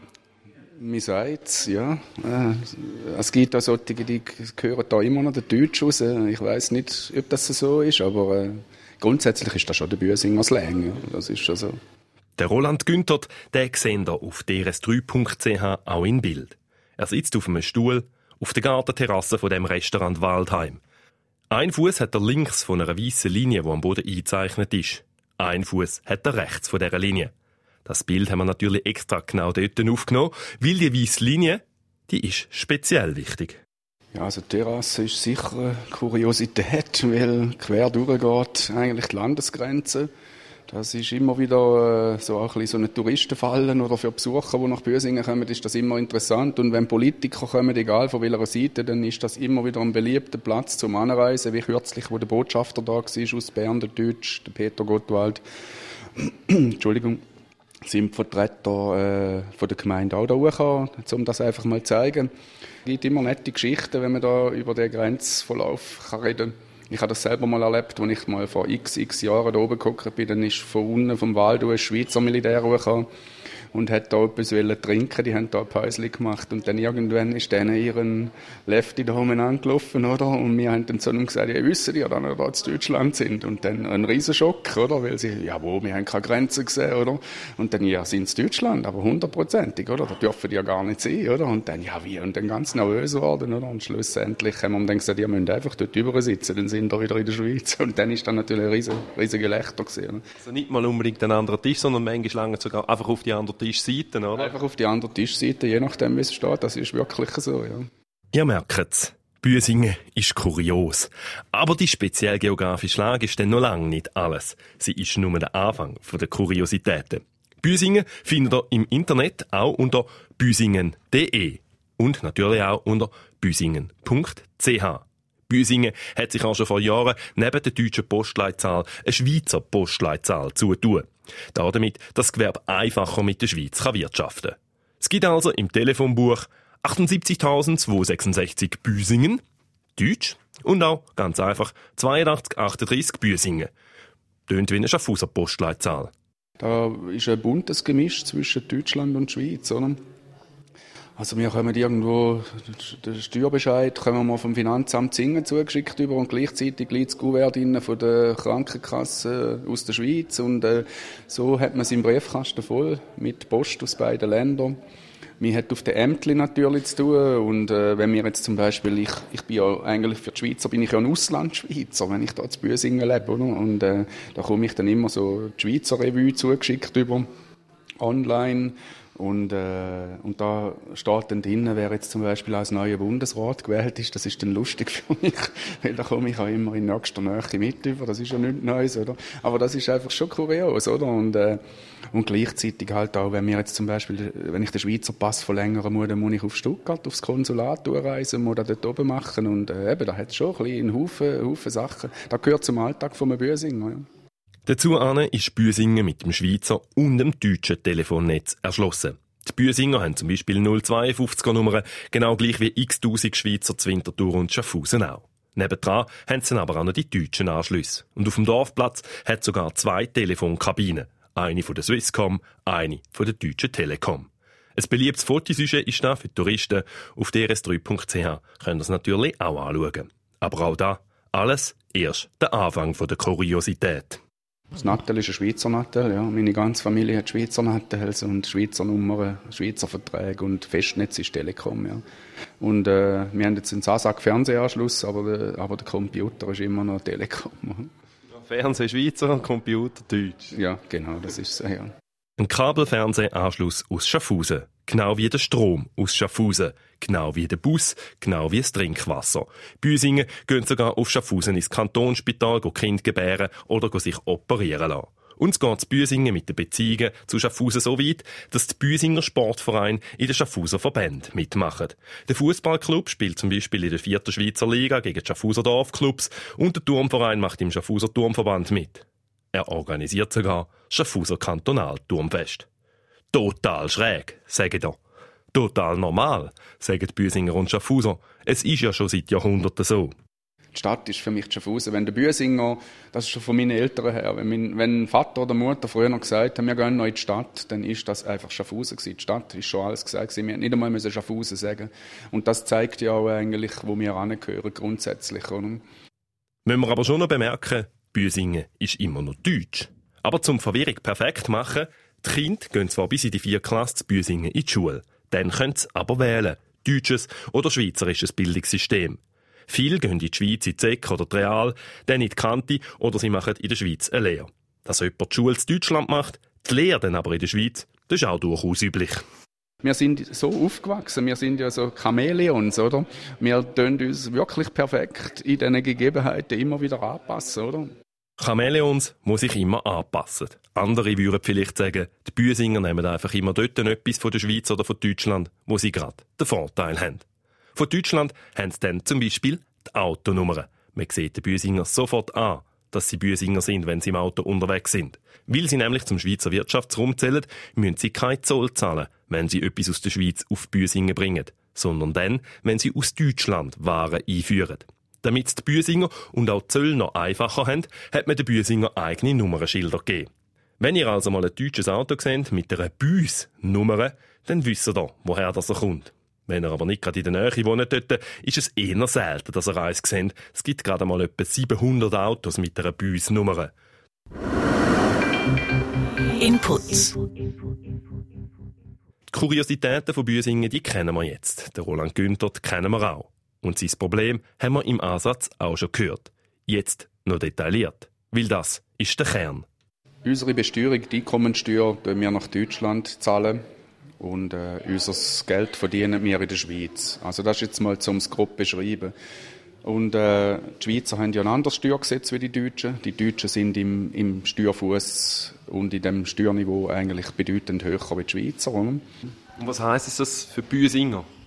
[SPEAKER 7] Man sagt es, ja. Äh, es gibt auch solche, die gehören da immer noch den Deutsch raus. Ich weiss nicht, ob das so ist, aber äh, grundsätzlich ist das schon der Büsinger Slang. Ja. Das ist schon so.
[SPEAKER 3] Der Roland Günthert, den sehen ihr auf d r s drei punkt c h auch in Bild. Er sitzt auf einem Stuhl auf der Gartenterrasse von dem Restaurant Waldheim. Ein Fuß hat er links von einer weißen Linie, die am Boden eingezeichnet ist. Ein Fuß hat er rechts von dieser Linie. Das Bild haben wir natürlich extra genau dort aufgenommen, weil die weisse Linie, die ist speziell wichtig.
[SPEAKER 7] Ja, also die Terrasse ist sicher eine Kuriosität, weil quer durchgeht eigentlich die Landesgrenze. Das ist immer wieder äh, so ein bisschen so eine Touristenfalle oder für Besucher, die nach Büsingen kommen, ist das immer interessant. Und wenn Politiker kommen, egal von welcher Seite, dann ist das immer wieder ein beliebter Platz zum Anreisen, wie kürzlich, wo der Botschafter da war aus Bern, der Deutsch, der Peter Gottwald. Entschuldigung. Sind Vertreter äh, von der Gemeinde auch da hochgekommen, um das einfach mal zu zeigen. Es gibt immer nette Geschichten, wenn man da über den Grenzverlauf kann reden kann. Ich habe das selber mal erlebt, als ich mal vor x, x Jahren da oben geguckt bin, dann ist von unten vom Wald ein Schweizer Militär hochgekommen und hat da etwas trinken, die haben da ein Päuschen gemacht und dann irgendwann ist denen ihren Lefty da umeinander gelaufen, oder? Und wir haben dann zu ihm gesagt, ja, wissen die ja, dass wir da in Deutschland sind. Und dann ein riesen Schock, oder? Weil sie, ja, wo, wir haben keine Grenzen gesehen, oder? Und dann, ja, sind es Deutschland, aber hundertprozentig, oder? Da dürfen die ja gar nicht sein, oder? Und dann, ja, wie? Und dann ganz nervös geworden, oder? Und schlussendlich haben wir dann gesagt, ihr müsst einfach dort drüber sitzen, dann sind wir wieder in der Schweiz. Und dann ist dann natürlich ein riesen, riesen Gelächter gewesen.
[SPEAKER 3] Also nicht mal unbedingt ein anderer Tisch, sondern manchmal lange sogar einfach auf die andere Tischseite, oder?
[SPEAKER 7] Einfach auf die andere Tischseite, je nachdem, wie es steht. Das ist wirklich so, ja.
[SPEAKER 3] Ihr merkt es, Büsingen ist kurios. Aber die spezielle geografische Lage ist dann noch lange nicht alles. Sie ist nur der Anfang der Kuriositäten. Büsingen findet ihr im Internet auch unter büsingen punkt d e und natürlich auch unter büsingen punkt c h. Büsingen hat sich auch schon vor Jahren neben der deutschen Postleitzahl eine Schweizer Postleitzahl zugetan. Damit, dass das Gewerbe einfacher mit der Schweiz kann wirtschaften kann. Es gibt also im Telefonbuch achtundsiebzigtausendzweihundertsechsundsechzig Büsingen, Deutsch, und auch, ganz einfach, zweiundachtzig achtunddreissig Büsingen. Tönt wie eine Schaffhauser Postleitzahl.
[SPEAKER 7] Da ist ein buntes Gemisch zwischen Deutschland und Schweiz, oder? Also wir kommen irgendwo, den Steuerbescheid kommen wir vom Finanzamt Singen zugeschickt über und gleichzeitig liegt das Kuvert von der Krankenkasse aus der Schweiz und äh, so hat man es im Briefkasten voll mit Post aus beiden Ländern. Man hat auf den Ämtern natürlich zu tun und äh, wenn wir jetzt zum Beispiel, ich, ich bin ja eigentlich für die Schweizer, bin ich ja ein Auslandschweizer, wenn ich da zu Büsingen lebe, oder? Und äh, da komme ich dann immer so die Schweizer Revue zugeschickt über online. Und, äh, und da steht dann drinnen, wer jetzt zum Beispiel als neuer Bundesrat gewählt ist, das ist dann lustig für mich, weil da komme ich auch immer in nächster Nähe mit über, das ist ja nichts Neues, oder? Aber das ist einfach schon kurios, oder? Und, äh, und gleichzeitig halt auch, wenn wir jetzt zum Beispiel, wenn ich den Schweizer Pass verlängern muss, dann muss ich auf Stuttgart, aufs Konsulat durchreisen, muss das dort oben machen und äh, eben, da hat es schon ein bisschen einen Haufen, Haufen Sachen. Das gehört zum Alltag von einem Büsinger, ja.
[SPEAKER 3] Dazu ist Büsingen mit dem Schweizer und dem deutschen Telefonnetz erschlossen. Die Büsinger haben zum Beispiel null zweiundfünfziger Nummern, genau gleich wie x-tausend Schweizer zu Winterthur und Schaffhausen auch. Nebendran haben sie aber auch noch die deutschen Anschlüsse. Und auf dem Dorfplatz hat es sogar zwei Telefonkabinen. Eine von der Swisscom, eine von der Deutschen Telekom. Ein beliebtes Fotosujet ist da für die Touristen. Auf d r s drei punkt c h können Sie es natürlich auch anschauen. Aber auch da, alles erst der Anfang der Kuriosität.
[SPEAKER 7] Das Nattel ist ein Schweizer Nattel, ja. Meine ganze Familie hat Schweizer Nattels und Schweizer Nummern, Schweizer Verträge und Festnetz ist Telekom, ja. Und äh, wir haben jetzt einen Sasak-Fernsehanschluss, aber, der, aber der Computer ist immer noch Telekom.
[SPEAKER 3] Fernsehen Schweizer, Computer Deutsch.
[SPEAKER 7] Ja, genau, das ist so, ja.
[SPEAKER 3] Ein Kabelfernsehanschluss aus Schaffhausen. Genau wie der Strom aus Schaffhausen. Genau wie der Bus. Genau wie das Trinkwasser. Büsingen gehen sogar auf Schaffhausen ins Kantonsspital, go Kind gebären oder sich operieren lassen. Uns geht das Büsingen mit den Beziehungen zu Schaffhausen so weit, dass die Büsinger Sportvereine in den Schaffhauser Verbänden mitmachen. Der Fußballclub spielt zum Beispiel in der vierten Schweizer Liga gegen die Schaffhauser Dorfclubs und der Turmverein macht im Schaffhauser Turmverband mit. Er organisiert sogar Schaffhauser Kantonalturmfest. Total schräg, sage ich da. Total normal, sagen die Büsinger und Schaffhauser. Es ist ja schon seit Jahrhunderten so.
[SPEAKER 7] Die Stadt ist für mich die Schaffhausen. Wenn der Büsinger, das ist schon von meinen Eltern her, wenn mein, wenn Vater oder Mutter früher noch gesagt haben, wir gehen noch in die Stadt, dann ist das einfach Schaffhausen gewesen. Die Stadt ist schon alles gesagt gewesen. Wir nicht einmal müssen Schaffhausen sagen. Und das zeigt ja auch eigentlich, wo wir angehören, grundsätzlich. Oder?
[SPEAKER 3] Müssen wir aber schon noch bemerken, Büsingen ist immer noch Deutsch. Aber zum Verwirrung perfekt machen, die Kinder gehen zwar bis in die vierte Klasse zu Büsingen in die Schule. Dann können sie aber wählen. Deutsches oder schweizerisches Bildungssystem. Viele gehen in die Schweiz in die Sek oder die Real, dann in die Kante oder sie machen in der Schweiz eine Lehre. Dass jemand die Schule in Deutschland macht, die Lehre dann aber in der Schweiz, das ist auch durchaus üblich.
[SPEAKER 7] Wir sind so aufgewachsen, wir sind ja so Chamäleons, oder? Wir tun uns wirklich perfekt in diesen Gegebenheiten immer wieder anpassen, oder?
[SPEAKER 3] Chamäleons muss sich immer anpassen. Andere würden vielleicht sagen, die Büsinger nehmen einfach immer dort etwas von der Schweiz oder von Deutschland, wo sie gerade den Vorteil haben. Von Deutschland haben sie dann zum Beispiel die Autonummern. Man sieht den Büsinger sofort an, dass sie Büsinger sind, wenn sie im Auto unterwegs sind. Weil sie nämlich zum Schweizer Wirtschaftsraum zählen, müssen sie keinen Zoll zahlen, wenn sie etwas aus der Schweiz auf Büsingen bringen, sondern dann, wenn sie aus Deutschland Waren einführen. Damit es die Büsinger und auch die Zöll noch einfacher haben, hat man den Büsinger eigene Nummernschilder gegeben. Wenn ihr also mal ein deutsches Auto seht mit einer Büs-Nummer, dann wisst ihr da, woher das kommt. Wenn ihr aber nicht gerade in der Nähe wohnt, dort, ist es eher selten, dass ihr eins seht. Es gibt gerade mal etwa siebenhundert Autos mit einer Büs-Nummer.
[SPEAKER 4] Inputs.
[SPEAKER 3] Die Kuriositäten von Büsingen, die kennen wir jetzt. Der Roland Günther, die kennen wir auch. Und sein Problem haben wir im Ansatz auch schon gehört. Jetzt noch detailliert. Weil das ist der Kern.
[SPEAKER 7] Unsere Besteuerung, die Einkommensteuer, zahlen wir nach Deutschland zahlen. Und äh, unser Geld verdienen wir in der Schweiz. Also das ist jetzt mal, um es grob beschreiben. Und äh, die Schweizer haben ja ein anderes Steuergesetz wie die Deutschen. Die Deutschen sind im, im Steuerfuss und in dem Steuerniveau eigentlich bedeutend höher wie die Schweizer. Oder?
[SPEAKER 3] Und was heisst das für Büsinger?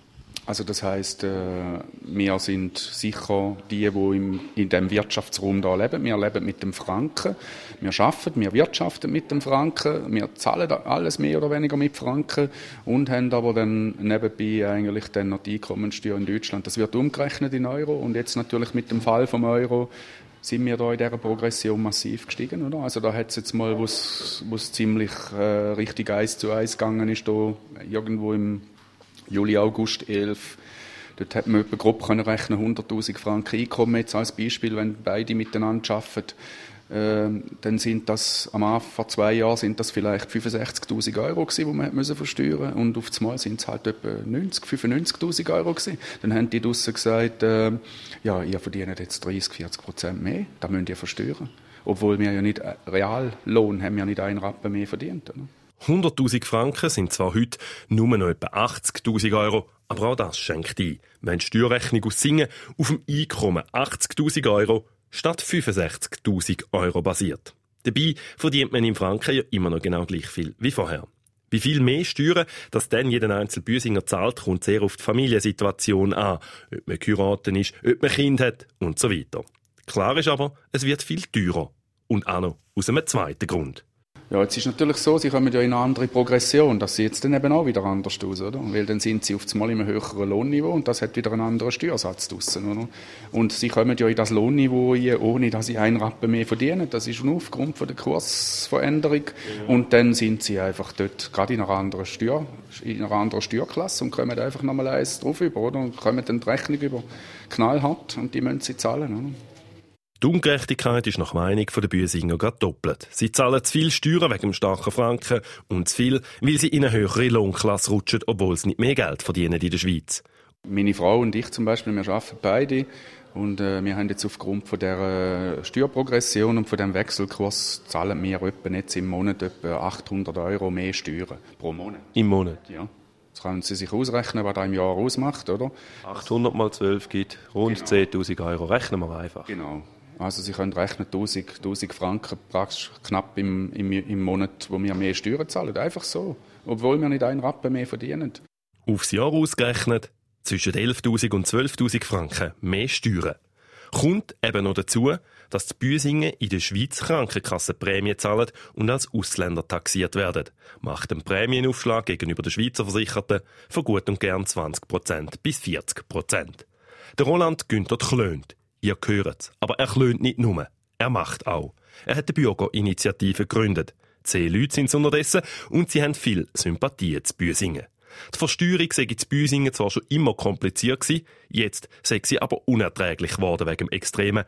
[SPEAKER 7] Also das heisst, äh, wir sind sicher die, die im, in diesem Wirtschaftsraum da leben. Wir leben mit dem Franken. Wir arbeiten, wir wirtschaften mit dem Franken. Wir zahlen alles mehr oder weniger mit Franken und haben aber dann nebenbei eigentlich dann noch die Einkommensteuer in Deutschland. Das wird umgerechnet in Euro und jetzt natürlich mit dem Fall vom Euro sind wir da in dieser Progression massiv gestiegen, oder? Also da hat es jetzt mal, wo es ziemlich äh, richtig eins zu eins gegangen ist, da irgendwo im Juli, August elf, dort hat man etwa grob können rechnen, hunderttausend Franken Einkommen jetzt als Beispiel, wenn beide miteinander arbeiten. Ähm, dann sind das, am Anfang, vor zwei Jahren, sind das vielleicht fünfundsechzigtausend Euro gewesen, die man müssen versteuern musste. Und auf das Mal sind es halt etwa neunzig, fünfundneunzigtausend Euro gewesen. Dann haben die draussen gesagt, äh, ja, ihr verdient jetzt dreißig, vierzig Prozent mehr, das müsst ihr versteuern. Obwohl wir ja nicht, äh, Reallohn haben wir nicht einen Rappen mehr verdient, oder?
[SPEAKER 3] hunderttausend Franken sind zwar heute nur noch etwa achtzigtausend Euro, aber auch das schenkt ein, wenn die Steuerrechnung aus Singen auf dem Einkommen achtzigtausend Euro statt fünfundsechzigtausend Euro basiert. Dabei verdient man in Franken ja immer noch genau gleich viel wie vorher. Wie viel mehr Steuern, dass dann jeder einzelne Büsinger zahlt, kommt sehr auf die Familiensituation an, ob man geheiratet ist, ob man Kind hat und so weiter. Klar ist aber, es wird viel teurer. Und auch noch aus einem zweiten Grund.
[SPEAKER 7] Ja, jetzt ist natürlich so, sie kommen ja in eine andere Progression. Das sieht jetzt dann eben auch wieder anders aus, oder? Weil dann sind sie auf einmal in einem höheren Lohnniveau und das hat wieder einen anderen Steuersatz draussen, oder? Und sie kommen ja in das Lohnniveau rein, ohne dass sie einen Rappen mehr verdienen. Das ist nur aufgrund von der Kursveränderung. Ja. Und dann sind sie einfach dort gerade in einer anderen Steuer, in einer anderen Steuerklasse und kommen einfach nochmal eins drauf über, oder? Und kommen dann die Rechnung über knallhart und die müssen sie zahlen, oder?
[SPEAKER 3] Die Ungerechtigkeit ist nach Meinung der Büsinger gerade doppelt. Sie zahlen zu viel Steuern wegen dem starken Franken und zu viel, weil sie in eine höhere Lohnklasse rutschen, obwohl sie nicht mehr Geld verdienen in der Schweiz.
[SPEAKER 7] Meine Frau und ich zum Beispiel, wir arbeiten beide und äh, wir haben jetzt aufgrund von der Steuerprogression und von dem Wechselkurs zahlen wir etwa jetzt im Monat etwa achthundert Euro mehr Steuern pro Monat.
[SPEAKER 3] Im Monat?
[SPEAKER 7] Ja. Jetzt können Sie sich ausrechnen, was das im Jahr ausmacht, oder?
[SPEAKER 3] achthundert mal zwölf gibt rund genau. zehntausend Euro. Rechnen wir einfach.
[SPEAKER 7] Genau. Also Sie können rechnen, tausend Franken praktisch knapp im, im, im Monat, wo wir mehr Steuern zahlen. Einfach so. Obwohl wir nicht einen Rappen mehr verdienen.
[SPEAKER 3] Aufs Jahr ausgerechnet zwischen elftausend und zwölftausend Franken mehr Steuern. Kommt eben noch dazu, dass die Büsingen in der Schweiz Krankenkassenprämien zahlen und als Ausländer taxiert werden. Macht ein Prämienaufschlag gegenüber den Schweizer Versicherten von gut und gern zwanzig Prozent bis vierzig Prozent. Der Roland Günther klönt. Ihr hört's. Aber er klönt nicht nur. Er macht auch. Er hat die Bürgerinitiative gegründet. Zehn Leute sind es unterdessen und sie haben viel Sympathie zu Büsingen. Die Versteuerung sei zu Büsingen zwar schon immer kompliziert gewesen, jetzt sei sie aber unerträglich geworden wegen dem extremen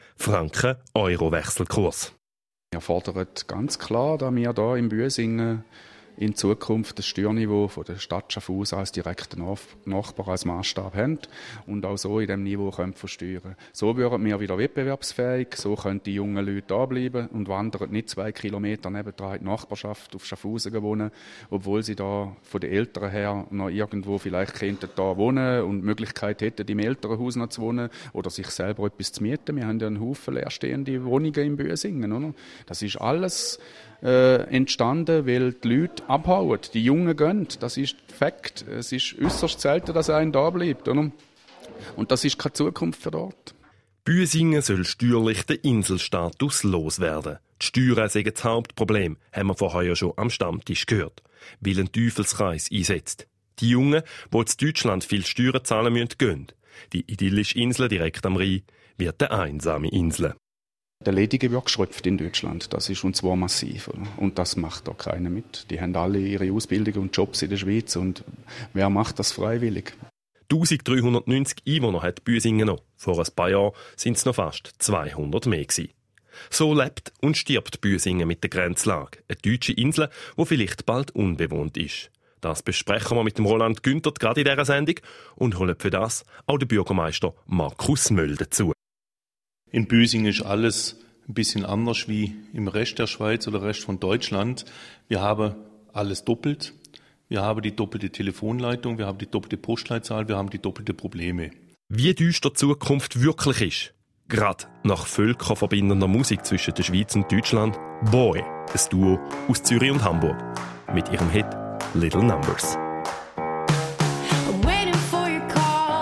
[SPEAKER 3] Franken-Euro-Wechselkurs.
[SPEAKER 7] Wir fordern ganz klar, dass wir hier in Büsingen in Zukunft das Steuerniveau von der Stadt Schaffhausen als direkten Nachbar als Maßstab haben und auch so in diesem Niveau können versteuern. So würden wir wieder wettbewerbsfähig, so können die jungen Leute da bleiben und wandern nicht zwei Kilometer nebendran in die Nachbarschaft auf Schaffhausen wohnen, obwohl sie da von den Eltern her noch irgendwo vielleicht könnten da wohnen und die Möglichkeit hätten, im Elternhaus noch zu wohnen oder sich selber etwas zu mieten. Wir haben ja einen Haufen leerstehende Wohnungen in Büsingen, oder? Das ist alles Äh, entstanden, weil die Leute abhauen, die Jungen gehen. Das ist Fakt. Es ist äußerst selten, dass einer da bleibt. Oder? Und das ist keine Zukunft für dort.
[SPEAKER 3] Büsingen soll steuerlich den Inselstatus loswerden. Die Steuern sind das Hauptproblem, haben wir vorher ja schon am Stammtisch gehört. Weil ein Teufelskreis einsetzt. Die Jungen, die in Deutschland viel Steuern zahlen müssen, gehen. Die idyllische Insel direkt am Rhein wird eine einsame Insel.
[SPEAKER 7] Der Ledige wird geschröpft in Deutschland. Das ist und zwar massiv. Oder? Und das macht da keiner mit. Die haben alle ihre Ausbildung und Jobs in der Schweiz. Und wer macht das freiwillig?
[SPEAKER 3] eintausenddreihundertneunzig Einwohner hat Büsingen noch. Vor ein paar Jahren sind es noch fast zweihundert mehr gewesen. So lebt und stirbt Büsingen mit der Grenzlage. Eine deutsche Insel, die vielleicht bald unbewohnt ist. Das besprechen wir mit dem Roland Günther gerade in dieser Sendung und holen für das auch den Bürgermeister Markus Möll dazu.
[SPEAKER 2] In Büsingen ist alles ein bisschen anders wie im Rest der Schweiz oder Rest von Deutschland. Wir haben alles doppelt. Wir haben die doppelte Telefonleitung, wir haben die doppelte Postleitzahl, wir haben die doppelte Probleme.
[SPEAKER 3] Wie düster die Zukunft wirklich ist, gerade nach völkerverbindender Musik zwischen der Schweiz und Deutschland, Boy, ein Duo aus Zürich und Hamburg, mit ihrem Hit Little Numbers.
[SPEAKER 16] I'm waiting for your call.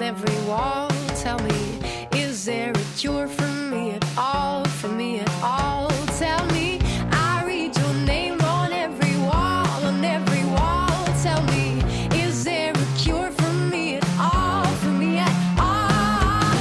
[SPEAKER 16] every wall. Tell me, is there a cure for me at all? For me at all? Tell me, I read your name on every wall, on every wall. Tell me, is there a cure for me at all? For me at all?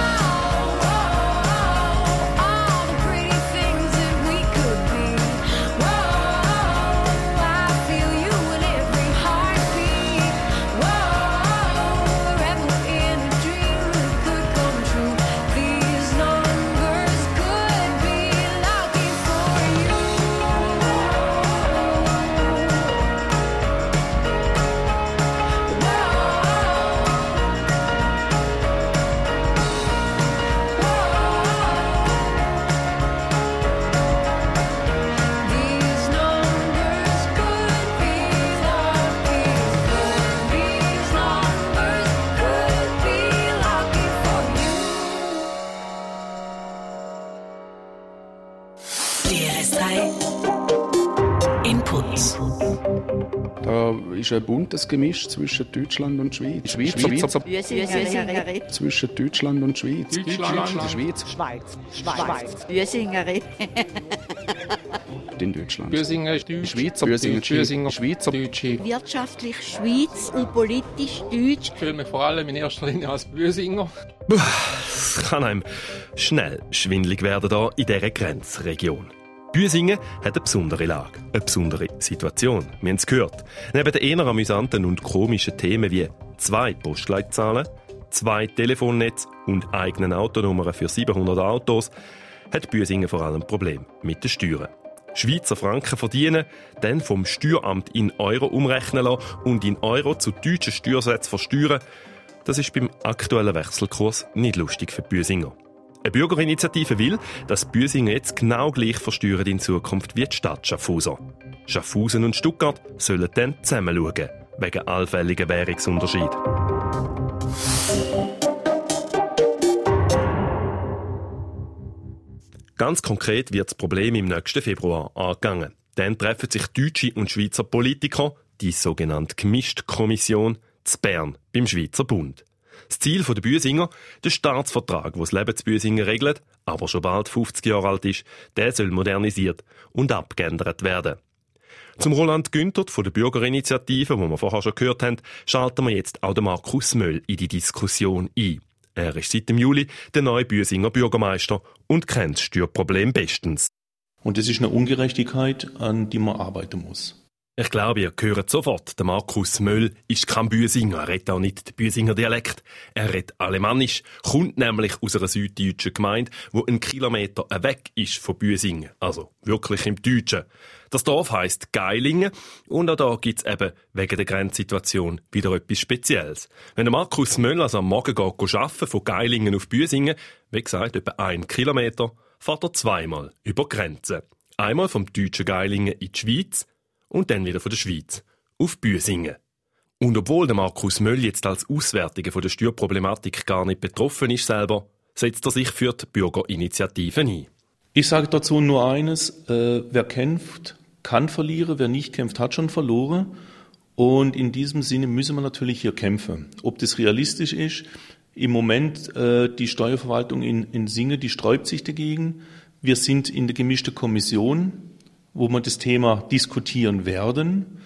[SPEAKER 16] All the pretty things that we could be. Whoa, I feel you in every heartbeat. Whoa, a rebel in a dream that could come true. These numbers could be lucky for you. These numbers could be lucky. These numbers could be lucky for you.
[SPEAKER 4] D R S drei Input.
[SPEAKER 7] Da ist ein buntes Gemisch zwischen Deutschland und Schweiz. Schweizer, Schweizer
[SPEAKER 6] Büsingerin.
[SPEAKER 7] zwischen Deutschland und Schweiz.
[SPEAKER 10] Deutschland,
[SPEAKER 7] Die Schweiz.
[SPEAKER 11] Schweiz. Schweiz.
[SPEAKER 6] Büsingerin.
[SPEAKER 7] In Deutschland.
[SPEAKER 10] Büsingen ist Deutsch.
[SPEAKER 7] Schweizer,
[SPEAKER 10] Büsingen,
[SPEAKER 7] Büsingen,
[SPEAKER 10] Büsingen,
[SPEAKER 7] Schweizer.
[SPEAKER 10] Deutsche.
[SPEAKER 6] Wirtschaftlich Schweiz und politisch Deutsch.
[SPEAKER 10] Ich fühle mich vor allem in erster Linie als Büsinger.
[SPEAKER 3] Es kann einem schnell schwindelig werden da in dieser Grenzregion. Büsingen hat eine besondere Lage, eine besondere Situation. Wir haben es gehört. Neben den eher amüsanten und komischen Themen wie zwei Postleitzahlen, zwei Telefonnetze und eigenen Autonummern für siebenhundert Autos hat Büsingen vor allem Probleme mit den Steuern. Schweizer Franken verdienen, dann vom Steueramt in Euro umrechnen lassen und in Euro zu deutschen Steuersätzen versteuern, das ist beim aktuellen Wechselkurs nicht lustig für die Büsinger. Eine Bürgerinitiative will, dass Büsingen jetzt genau gleich versteuern in Zukunft wie die Stadt Schaffhausen. Schaffhausen und Stuttgart sollen dann zusammen schauen, wegen allfälligen Währungsunterschied. Ganz konkret wird das Problem im nächsten Februar angegangen. Dann treffen sich deutsche und Schweizer Politiker, die sogenannte Gemischte Kommission, zu Bern beim Schweizer Bund. Das Ziel der Büsinger, der Staatsvertrag, der das Leben zu Büsingen regelt, aber schon bald fünfzig Jahre alt ist, der soll modernisiert und abgeändert werden. Zum Roland Günther von der Bürgerinitiative, wo wir vorher schon gehört haben, schalten wir jetzt auch den Markus Möll in die Diskussion ein. Er ist seit dem Juli der neue Büsinger Bürgermeister und kennt das Steuerproblem bestens.
[SPEAKER 2] Und das ist eine Ungerechtigkeit, an die man arbeiten muss.
[SPEAKER 3] Ich glaube, ihr hört sofort, der Markus Möll ist kein Büsinger, er redet auch nicht den Büsinger Dialekt. Er redet Alemannisch, kommt nämlich aus einer süddeutschen Gemeinde, wo ein Kilometer weg ist von Büsingen, also wirklich im Deutschen. Das Dorf heisst Geilingen und auch da gibt es eben wegen der Grenzsituation wieder etwas Spezielles. Wenn der Markus Möll also am Morgen geht arbeiten, von Geilingen auf Büsingen, wie gesagt, etwa ein Kilometer, fährt er zweimal über die Grenze. Einmal vom deutschen Geilingen in die Schweiz, und dann wieder von der Schweiz auf Büsingen. Und obwohl der Markus Möll jetzt als Auswärtiger von der Steuerproblematik gar nicht betroffen ist selber, setzt er sich für die Bürgerinitiative ein.
[SPEAKER 2] Ich sage dazu nur eines, äh, wer kämpft, kann verlieren, wer nicht kämpft, hat schon verloren. Und in diesem Sinne müssen wir natürlich hier kämpfen. Ob das realistisch ist, im Moment äh, die Steuerverwaltung in, in Singen, die sträubt sich dagegen. Wir sind in der gemischten Kommission, wo wir das Thema diskutieren werden.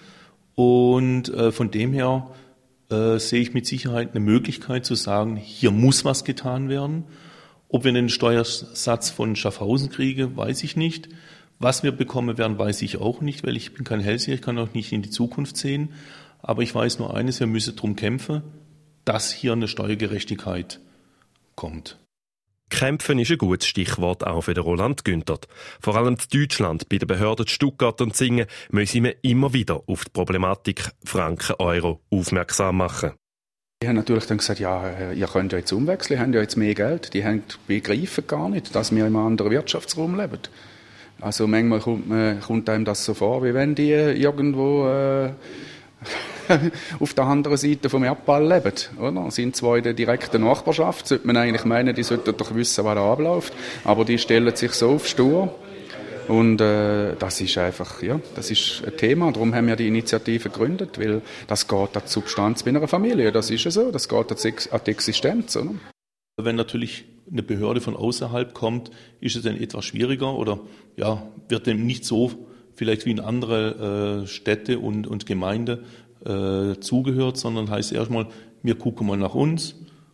[SPEAKER 2] Und äh, von dem her äh, sehe ich mit Sicherheit eine Möglichkeit zu sagen, hier muss was getan werden. Ob wir einen Steuersatz von Schaffhausen kriegen, weiß ich nicht. Was wir bekommen werden, weiß ich auch nicht, weil ich bin kein Hellseher, ich kann auch nicht in die Zukunft sehen. Aber ich weiß nur eines, wir müssen darum kämpfen, dass hier eine Steuergerechtigkeit kommt.
[SPEAKER 3] Kämpfen ist ein gutes Stichwort auch für den Roland Günther. Vor allem in Deutschland, bei den Behörden Stuttgart und Singen, müssen wir immer wieder auf die Problematik Franken-Euro aufmerksam machen.
[SPEAKER 7] Die haben natürlich dann gesagt, ja, ihr könnt ja jetzt umwechseln, ihr habt ja jetzt mehr Geld. Die haben, begreifen gar nicht, dass wir in einem anderen Wirtschaftsraum leben. Also manchmal kommt, man, kommt einem das so vor, wie wenn die irgendwo äh, auf der anderen Seite vom Erdball leben. Oder? Sind zwar in der direkten Nachbarschaft, sollte man eigentlich meinen, die sollten doch wissen, was da abläuft, aber die stellen sich so auf stur Und äh, das ist einfach, ja, das ist ein Thema. Darum haben wir die Initiative gegründet, weil das geht an die Substanz bei einer Familie. Das ist ja so, das geht an die Existenz. Oder?
[SPEAKER 2] Wenn natürlich eine Behörde von außerhalb kommt, ist es dann etwas schwieriger oder ja, wird dem nicht so vielleicht wie in andere äh, Städte und, und Gemeinden äh, zugehört, sondern heißt erstmal, wir gucken mal nach uns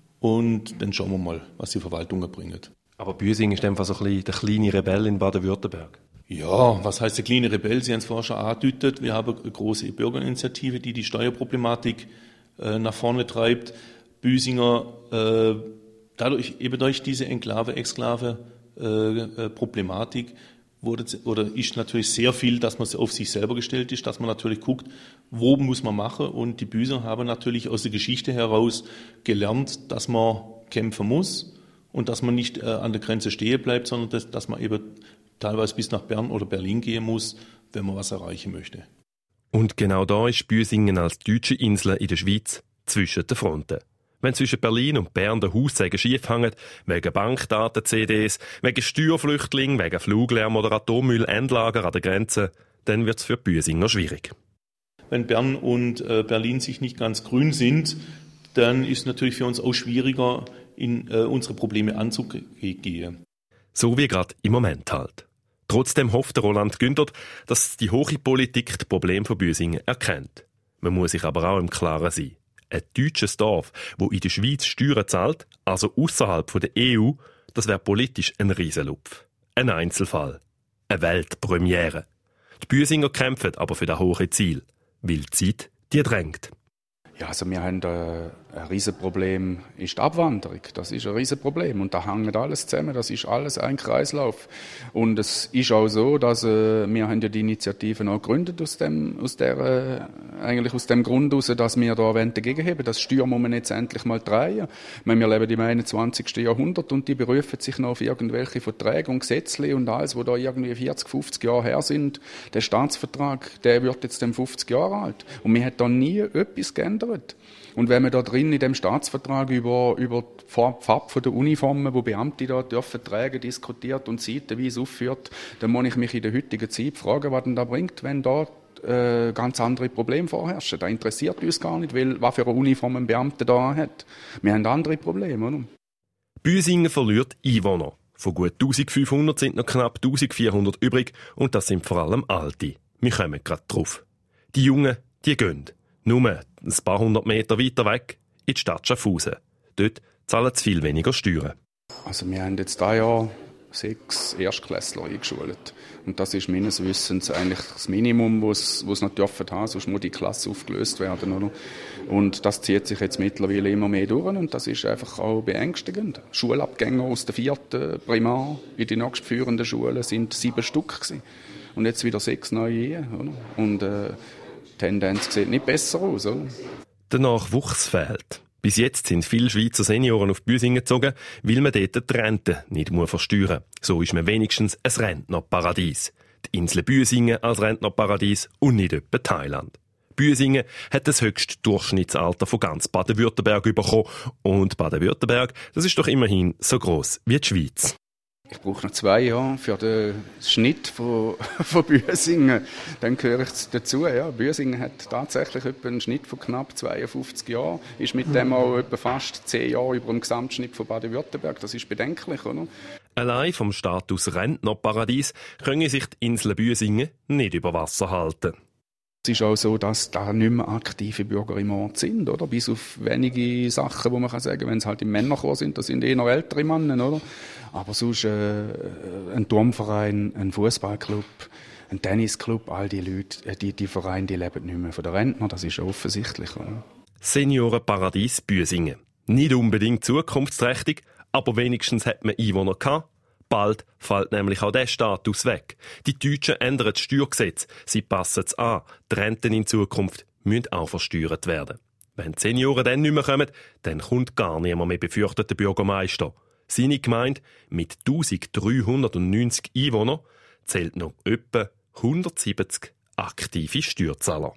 [SPEAKER 2] und dann schauen wir mal, was die Verwaltung erbringt.
[SPEAKER 3] Aber Büsingen ist einfach so ein bisschen der kleine Rebell in Baden-Württemberg.
[SPEAKER 2] Ja, was heißt der kleine Rebell? Sie haben es vorher schon angedeutet. Wir haben eine große Bürgerinitiative, die die Steuerproblematik äh, nach vorne treibt. Büsinger, äh, dadurch, eben durch diese Enklave, Exklave äh, äh, Problematik wurde oder ist natürlich sehr viel, dass man auf sich selber gestellt ist, dass man natürlich guckt, wo muss man machen. Und die Büsinger haben natürlich aus der Geschichte heraus gelernt, dass man kämpfen muss. Und dass man nicht äh, an der Grenze stehen bleibt, sondern dass, dass man eben teilweise bis nach Bern oder Berlin gehen muss, wenn man was erreichen möchte.
[SPEAKER 3] Und genau da ist Büsingen als deutsche Insel in der Schweiz zwischen den Fronten. Wenn zwischen Berlin und Bern der Haussäge schief hängen, wegen Bankdaten-C Ds, wegen Steuerflüchtlingen, wegen Fluglärm oder Atommüllendlager an der Grenze, dann wird es für Büsinger schwierig.
[SPEAKER 2] Wenn Bern und äh, Berlin sich nicht ganz grün sind, dann ist es natürlich für uns auch schwieriger, in äh, unsere Probleme anzugehen.
[SPEAKER 3] So wie gerade im Moment halt. Trotzdem hofft Roland Günther, dass die hohe Politik die Probleme von Büsingen erkennt. Man muss sich aber auch im Klaren sein. Ein deutsches Dorf, das in der Schweiz Steuern zahlt, also außerhalb der E U, das wäre politisch ein Riesenlupf. Ein Einzelfall. Eine Weltpremiere. Die Büsinger kämpfen aber für das hohe Ziel, weil die Zeit die drängt.
[SPEAKER 7] Ja, also wir haben äh, ein Riesenproblem, ist die Abwanderung. Das ist ein Riesenproblem und da hängt alles zusammen. Das ist alles ein Kreislauf. Und es ist auch so, dass äh, wir haben ja die Initiative auch gegründet aus dem, aus der, äh, eigentlich aus dem Grund heraus, dass wir da dagegen haben. Das Steuer muss man jetzt endlich mal drehen. Wir leben im einundzwanzigsten Jahrhundert und die berufen sich noch auf irgendwelche Verträge und Gesetze und alles, wo da irgendwie vierzig, fünfzig Jahre her sind. Der Staatsvertrag, der wird jetzt dann fünfzig Jahre alt. Und wir hat da nie etwas geändert. Und wenn man da drin in dem Staatsvertrag über, über die Farbe der Uniformen, wo Beamte da dürfen tragen, diskutiert und seitenweise aufführt, dann muss ich mich in der heutigen Zeit fragen, was denn da bringt, wenn da äh, ganz andere Probleme vorherrschen. Das interessiert uns gar nicht, weil was für eine Uniform ein Beamter da hat. Wir haben andere Probleme, oder?
[SPEAKER 3] Büsingen verliert Einwohner. Von gut eintausendfünfhundert sind noch knapp eintausendvierhundert übrig und das sind vor allem Alte. Wir kommen gerade drauf. Die Jungen, die gehen. Nur ein paar hundert Meter weiter weg in die Stadt Schaffhausen. Dort zahlen sie viel weniger Steuern.
[SPEAKER 7] Also wir haben jetzt dieses Jahr sechs Erstklässler eingeschult. Und das ist meines Wissens eigentlich das Minimum, was sie noch dürfen haben, sonst muss die Klasse aufgelöst werden. Oder? Und das zieht sich jetzt mittlerweile immer mehr durch und das ist einfach auch beängstigend. Schulabgänger aus der vierten Primar in die nächstführenden Schulen sind sieben Stück gewesen. Und jetzt wieder sechs neue Ehen. Oder? Und äh, die Tendenz sieht nicht besser aus, oder?
[SPEAKER 3] Der Nachwuchs fehlt. Bis jetzt sind viele Schweizer Senioren auf Büsingen gezogen, weil man dort die Rente nicht versteuern muss. So ist man wenigstens ein Rentnerparadies. Die Insel Büsingen als Rentnerparadies und nicht etwa Thailand. Büsingen hat das höchste Durchschnittsalter von ganz Baden-Württemberg bekommen. Und Baden-Württemberg, das ist doch immerhin so gross wie die Schweiz.
[SPEAKER 7] Ich brauche noch zwei Jahre für den Schnitt von, von Büsingen. Dann gehöre ich dazu. Ja. Büsingen hat tatsächlich etwa einen Schnitt von knapp zweiundfünfzig Jahren. Ist mit dem auch etwa fast zehn Jahre über dem Gesamtschnitt von Baden-Württemberg. Das ist bedenklich, oder?
[SPEAKER 3] Allein vom Status Rentnerparadies können sich die Insel Büsingen nicht über Wasser halten.
[SPEAKER 7] Es ist auch so, dass da nicht mehr aktive Bürger im Ort sind, oder? Bis auf wenige Sachen, wo man kann sagen, wenn es halt im Männerchor sind, das sind eher ältere Männer, oder? Aber sonst äh, ein Turmverein, ein Fußballclub, ein Tennisclub, all die Leute, die, die Vereine, die leben nicht mehr von den Rentnern, das ist offensichtlich, oder?
[SPEAKER 3] Seniorenparadies Büsingen. Nicht unbedingt zukunftsträchtig, aber wenigstens hat man Einwohner gehabt. Bald fällt nämlich auch der Status weg. Die Deutschen ändern das Steuergesetz. Sie passen es an. Die Renten in Zukunft müssen auch versteuert werden. Wenn die Senioren dann nicht mehr kommen, dann kommt gar niemand mehr, befürchtet der Bürgermeister. Seine Gemeinde mit eintausenddreihundertneunzig Einwohnern zählt noch etwa hundertsiebzig aktive Steuerzahler.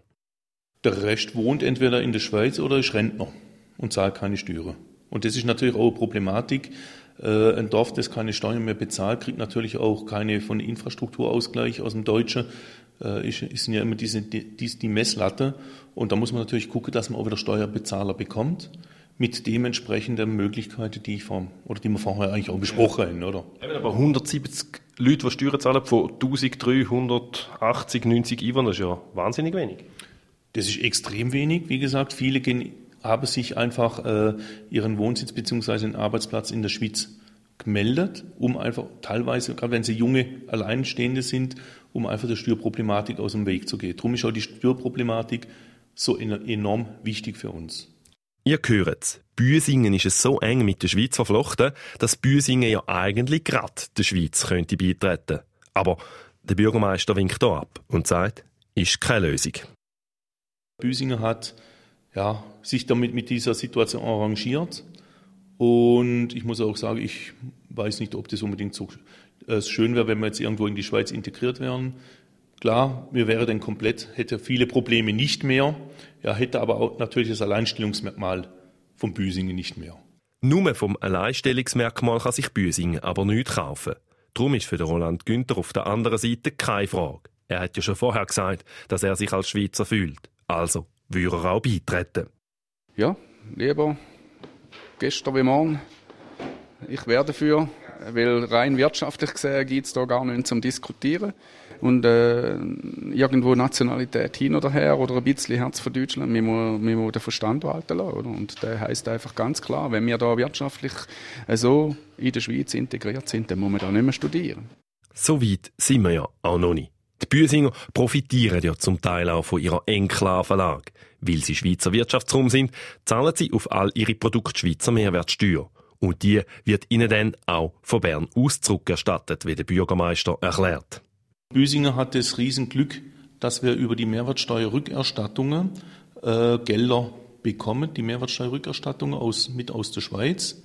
[SPEAKER 2] Der Rest wohnt entweder in der Schweiz oder ist Rentner und zahlt keine Steuern. Und das ist natürlich auch eine Problematik. Äh, ein Dorf, das keine Steuern mehr bezahlt, kriegt natürlich auch keine von Infrastrukturausgleich aus dem Deutschen. Äh, ist, ist ja immer diese, die, die Messlatte. Und da muss man natürlich gucken, dass man auch wieder Steuerbezahler bekommt. Mit dementsprechenden Möglichkeiten, die ich vor, oder die wir vorher eigentlich auch besprochen haben, oder?
[SPEAKER 3] Eben, aber hundertsiebzig Leute, die Steuern zahlen, von eintausenddreihundertachtzig, neunzig Einwohnern, ist ja wahnsinnig wenig.
[SPEAKER 2] Das ist extrem wenig. Wie gesagt, viele gehen, haben sich einfach äh, ihren Wohnsitz bzw. den Arbeitsplatz in der Schweiz gemeldet, um einfach teilweise, gerade wenn sie junge Alleinstehende sind, um einfach der Steuerproblematik aus dem Weg zu gehen. Darum ist auch die Steuerproblematik so enorm wichtig für uns.
[SPEAKER 3] Ihr hört's. Büsingen ist es so eng mit der Schweiz verflochten, dass Büsingen ja eigentlich gerade der Schweiz könnte beitreten. Aber der Bürgermeister winkt da ab und sagt, ist keine Lösung.
[SPEAKER 2] Büsingen hat ja, sich damit mit dieser Situation arrangiert. Und ich muss auch sagen, ich weiß nicht, ob das unbedingt so äh, schön wäre, wenn wir jetzt irgendwo in die Schweiz integriert wären. Klar, mir wäre dann komplett, hätte viele Probleme nicht mehr, ja, hätte aber auch natürlich das Alleinstellungsmerkmal von Büsingen nicht mehr.
[SPEAKER 3] Nur vom Alleinstellungsmerkmal kann sich Büsingen aber nichts kaufen. Darum ist für den Roland Günther auf der anderen Seite keine Frage. Er hat ja schon vorher gesagt, dass er sich als Schweizer fühlt. Also würde er auch beitreten.
[SPEAKER 7] Ja, lieber gestern wie morgen. Ich wäre dafür, weil rein wirtschaftlich gesehen gibt es da gar nichts zum Diskutieren. Und äh, irgendwo Nationalität hin oder her oder ein bisschen Herz von Deutschland, wir müssen, wir müssen den Verstand walten lassen. Oder? Und der heisst einfach ganz klar, wenn wir da wirtschaftlich so in der Schweiz integriert sind, dann muss man da nicht mehr studieren.
[SPEAKER 3] So weit sind wir ja auch noch nicht. Die Büsinger profitieren ja zum Teil auch von ihrer Enklavenlage. Weil sie Schweizer Wirtschaftsraum sind, zahlen sie auf all ihre Produkte Schweizer Mehrwertsteuer. Und die wird ihnen dann auch von Bern aus zurückerstattet, wie der Bürgermeister erklärt.
[SPEAKER 2] Büsingen hat das Riesenglück, dass wir über die Mehrwertsteuerrückerstattungen äh, Gelder bekommen, die Mehrwertsteuerrückerstattungen aus, mit aus der Schweiz.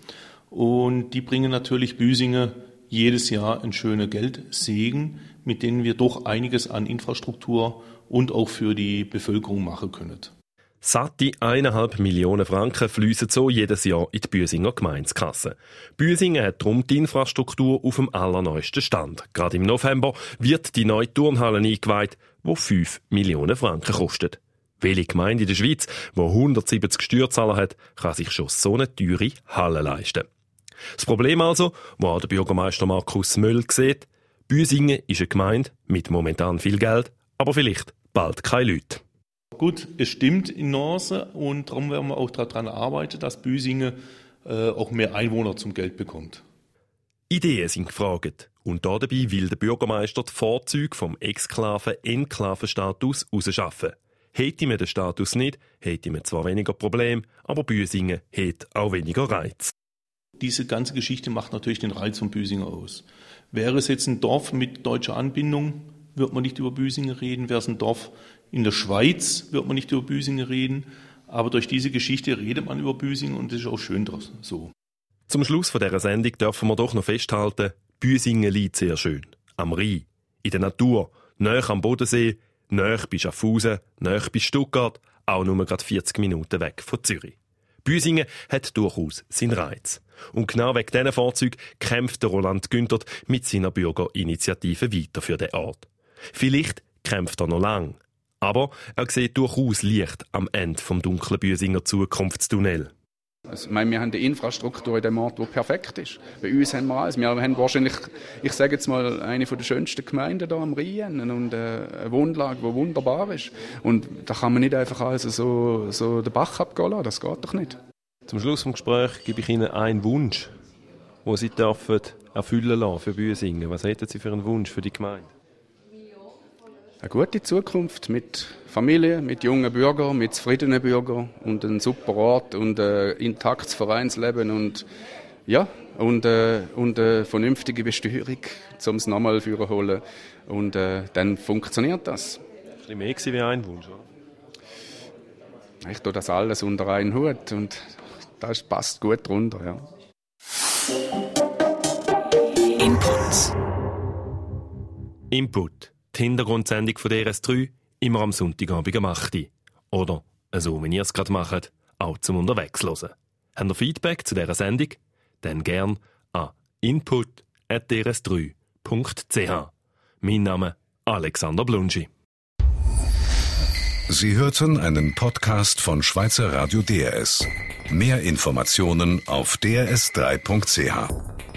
[SPEAKER 2] Und die bringen natürlich Büsingen jedes Jahr einen schönen Geldsegen, mit denen wir doch einiges an Infrastruktur und auch für die Bevölkerung machen können.
[SPEAKER 3] Satte eineinhalb Millionen Franken fließen so jedes Jahr in die Büsinger Gemeindekasse. Büsingen hat darum die Infrastruktur auf dem allerneuesten Stand. Gerade im November wird die neue Turnhalle eingeweiht, die fünf Millionen Franken kostet. Welche Gemeinde in der Schweiz, die hundertsiebzig Steuerzahler hat, kann sich schon so eine teure Halle leisten. Das Problem also, wo auch der Bürgermeister Markus Möll sieht, Büsingen ist eine Gemeinde mit momentan viel Geld, aber vielleicht bald keine Leute.
[SPEAKER 2] Gut, es stimmt in Norse und darum werden wir auch daran arbeiten, dass Büsingen äh, auch mehr Einwohner zum Geld bekommt.
[SPEAKER 3] Ideen sind gefragt und dabei will der Bürgermeister die Vorzüge vom Exklaven-Enklaven-Status rausschaffen. Hätte man den Status nicht, hätte man zwar weniger Probleme, aber Büsingen hätte auch weniger Reiz.
[SPEAKER 2] Diese ganze Geschichte macht natürlich den Reiz von Büsingen aus. Wäre es jetzt ein Dorf mit deutscher Anbindung, wird man nicht über Büsingen reden. Wäre es ein Dorf in der Schweiz, wird man nicht über Büsingen reden. Aber durch diese Geschichte redet man über Büsingen und das ist auch schön so.
[SPEAKER 3] Zum Schluss von dieser Sendung dürfen wir doch noch festhalten, Büsingen liegt sehr schön. Am Rhein, in der Natur, nahe am Bodensee, nahe bei Schaffhausen, nahe bei Stuttgart, auch nur gerade vierzig Minuten weg von Zürich. Büsingen hat durchaus seinen Reiz. Und genau wegen diesen Vorzügen kämpft der Roland Günther mit seiner Bürgerinitiative weiter für den Ort. Vielleicht kämpft er noch lang. Aber er sieht durchaus Licht am Ende vom dunklen Büsinger Zukunftstunnel.
[SPEAKER 7] Also, ich meine, wir haben eine Infrastruktur in dem Ort, die perfekt ist. Bei uns haben wir alles. Wir haben wahrscheinlich, ich sage jetzt mal, eine der schönsten Gemeinden hier am Rhein und eine Wohnlage, die wunderbar ist. Und da kann man nicht einfach also so, so den Bach abgehen lassen. Das geht doch nicht.
[SPEAKER 3] Zum Schluss des Gesprächs gebe ich Ihnen einen Wunsch, den Sie dürfen erfüllen lassen für Büsingen. Was hätten Sie für einen Wunsch für die Gemeinde?
[SPEAKER 7] Eine gute Zukunft mit Familie, mit jungen Bürgern, mit zufriedenen Bürgern und ein super Ort und ein intaktes Vereinsleben und ja und, äh, und eine vernünftige Besteuerung, um es nochmal zu holen. Und äh, dann funktioniert das.
[SPEAKER 3] Ein bisschen mehr wie ein Wunsch, oder?
[SPEAKER 7] Ich tue das alles unter einen Hut und das passt gut drunter, ja.
[SPEAKER 1] Input.
[SPEAKER 3] Input. Die Hintergrundsendung von D R S drei, immer am Sonntagabend um acht Uhr. Oder, so wie ihr es gerade macht, auch zum Unterwegs hören. Habt ihr Feedback zu dieser Sendung? Dann gern an input at d r s drei punkt c h. Mein Name Alexander Blunschi.
[SPEAKER 1] Sie hörten einen Podcast von Schweizer Radio D R S. Mehr Informationen auf d r s drei punkt c h.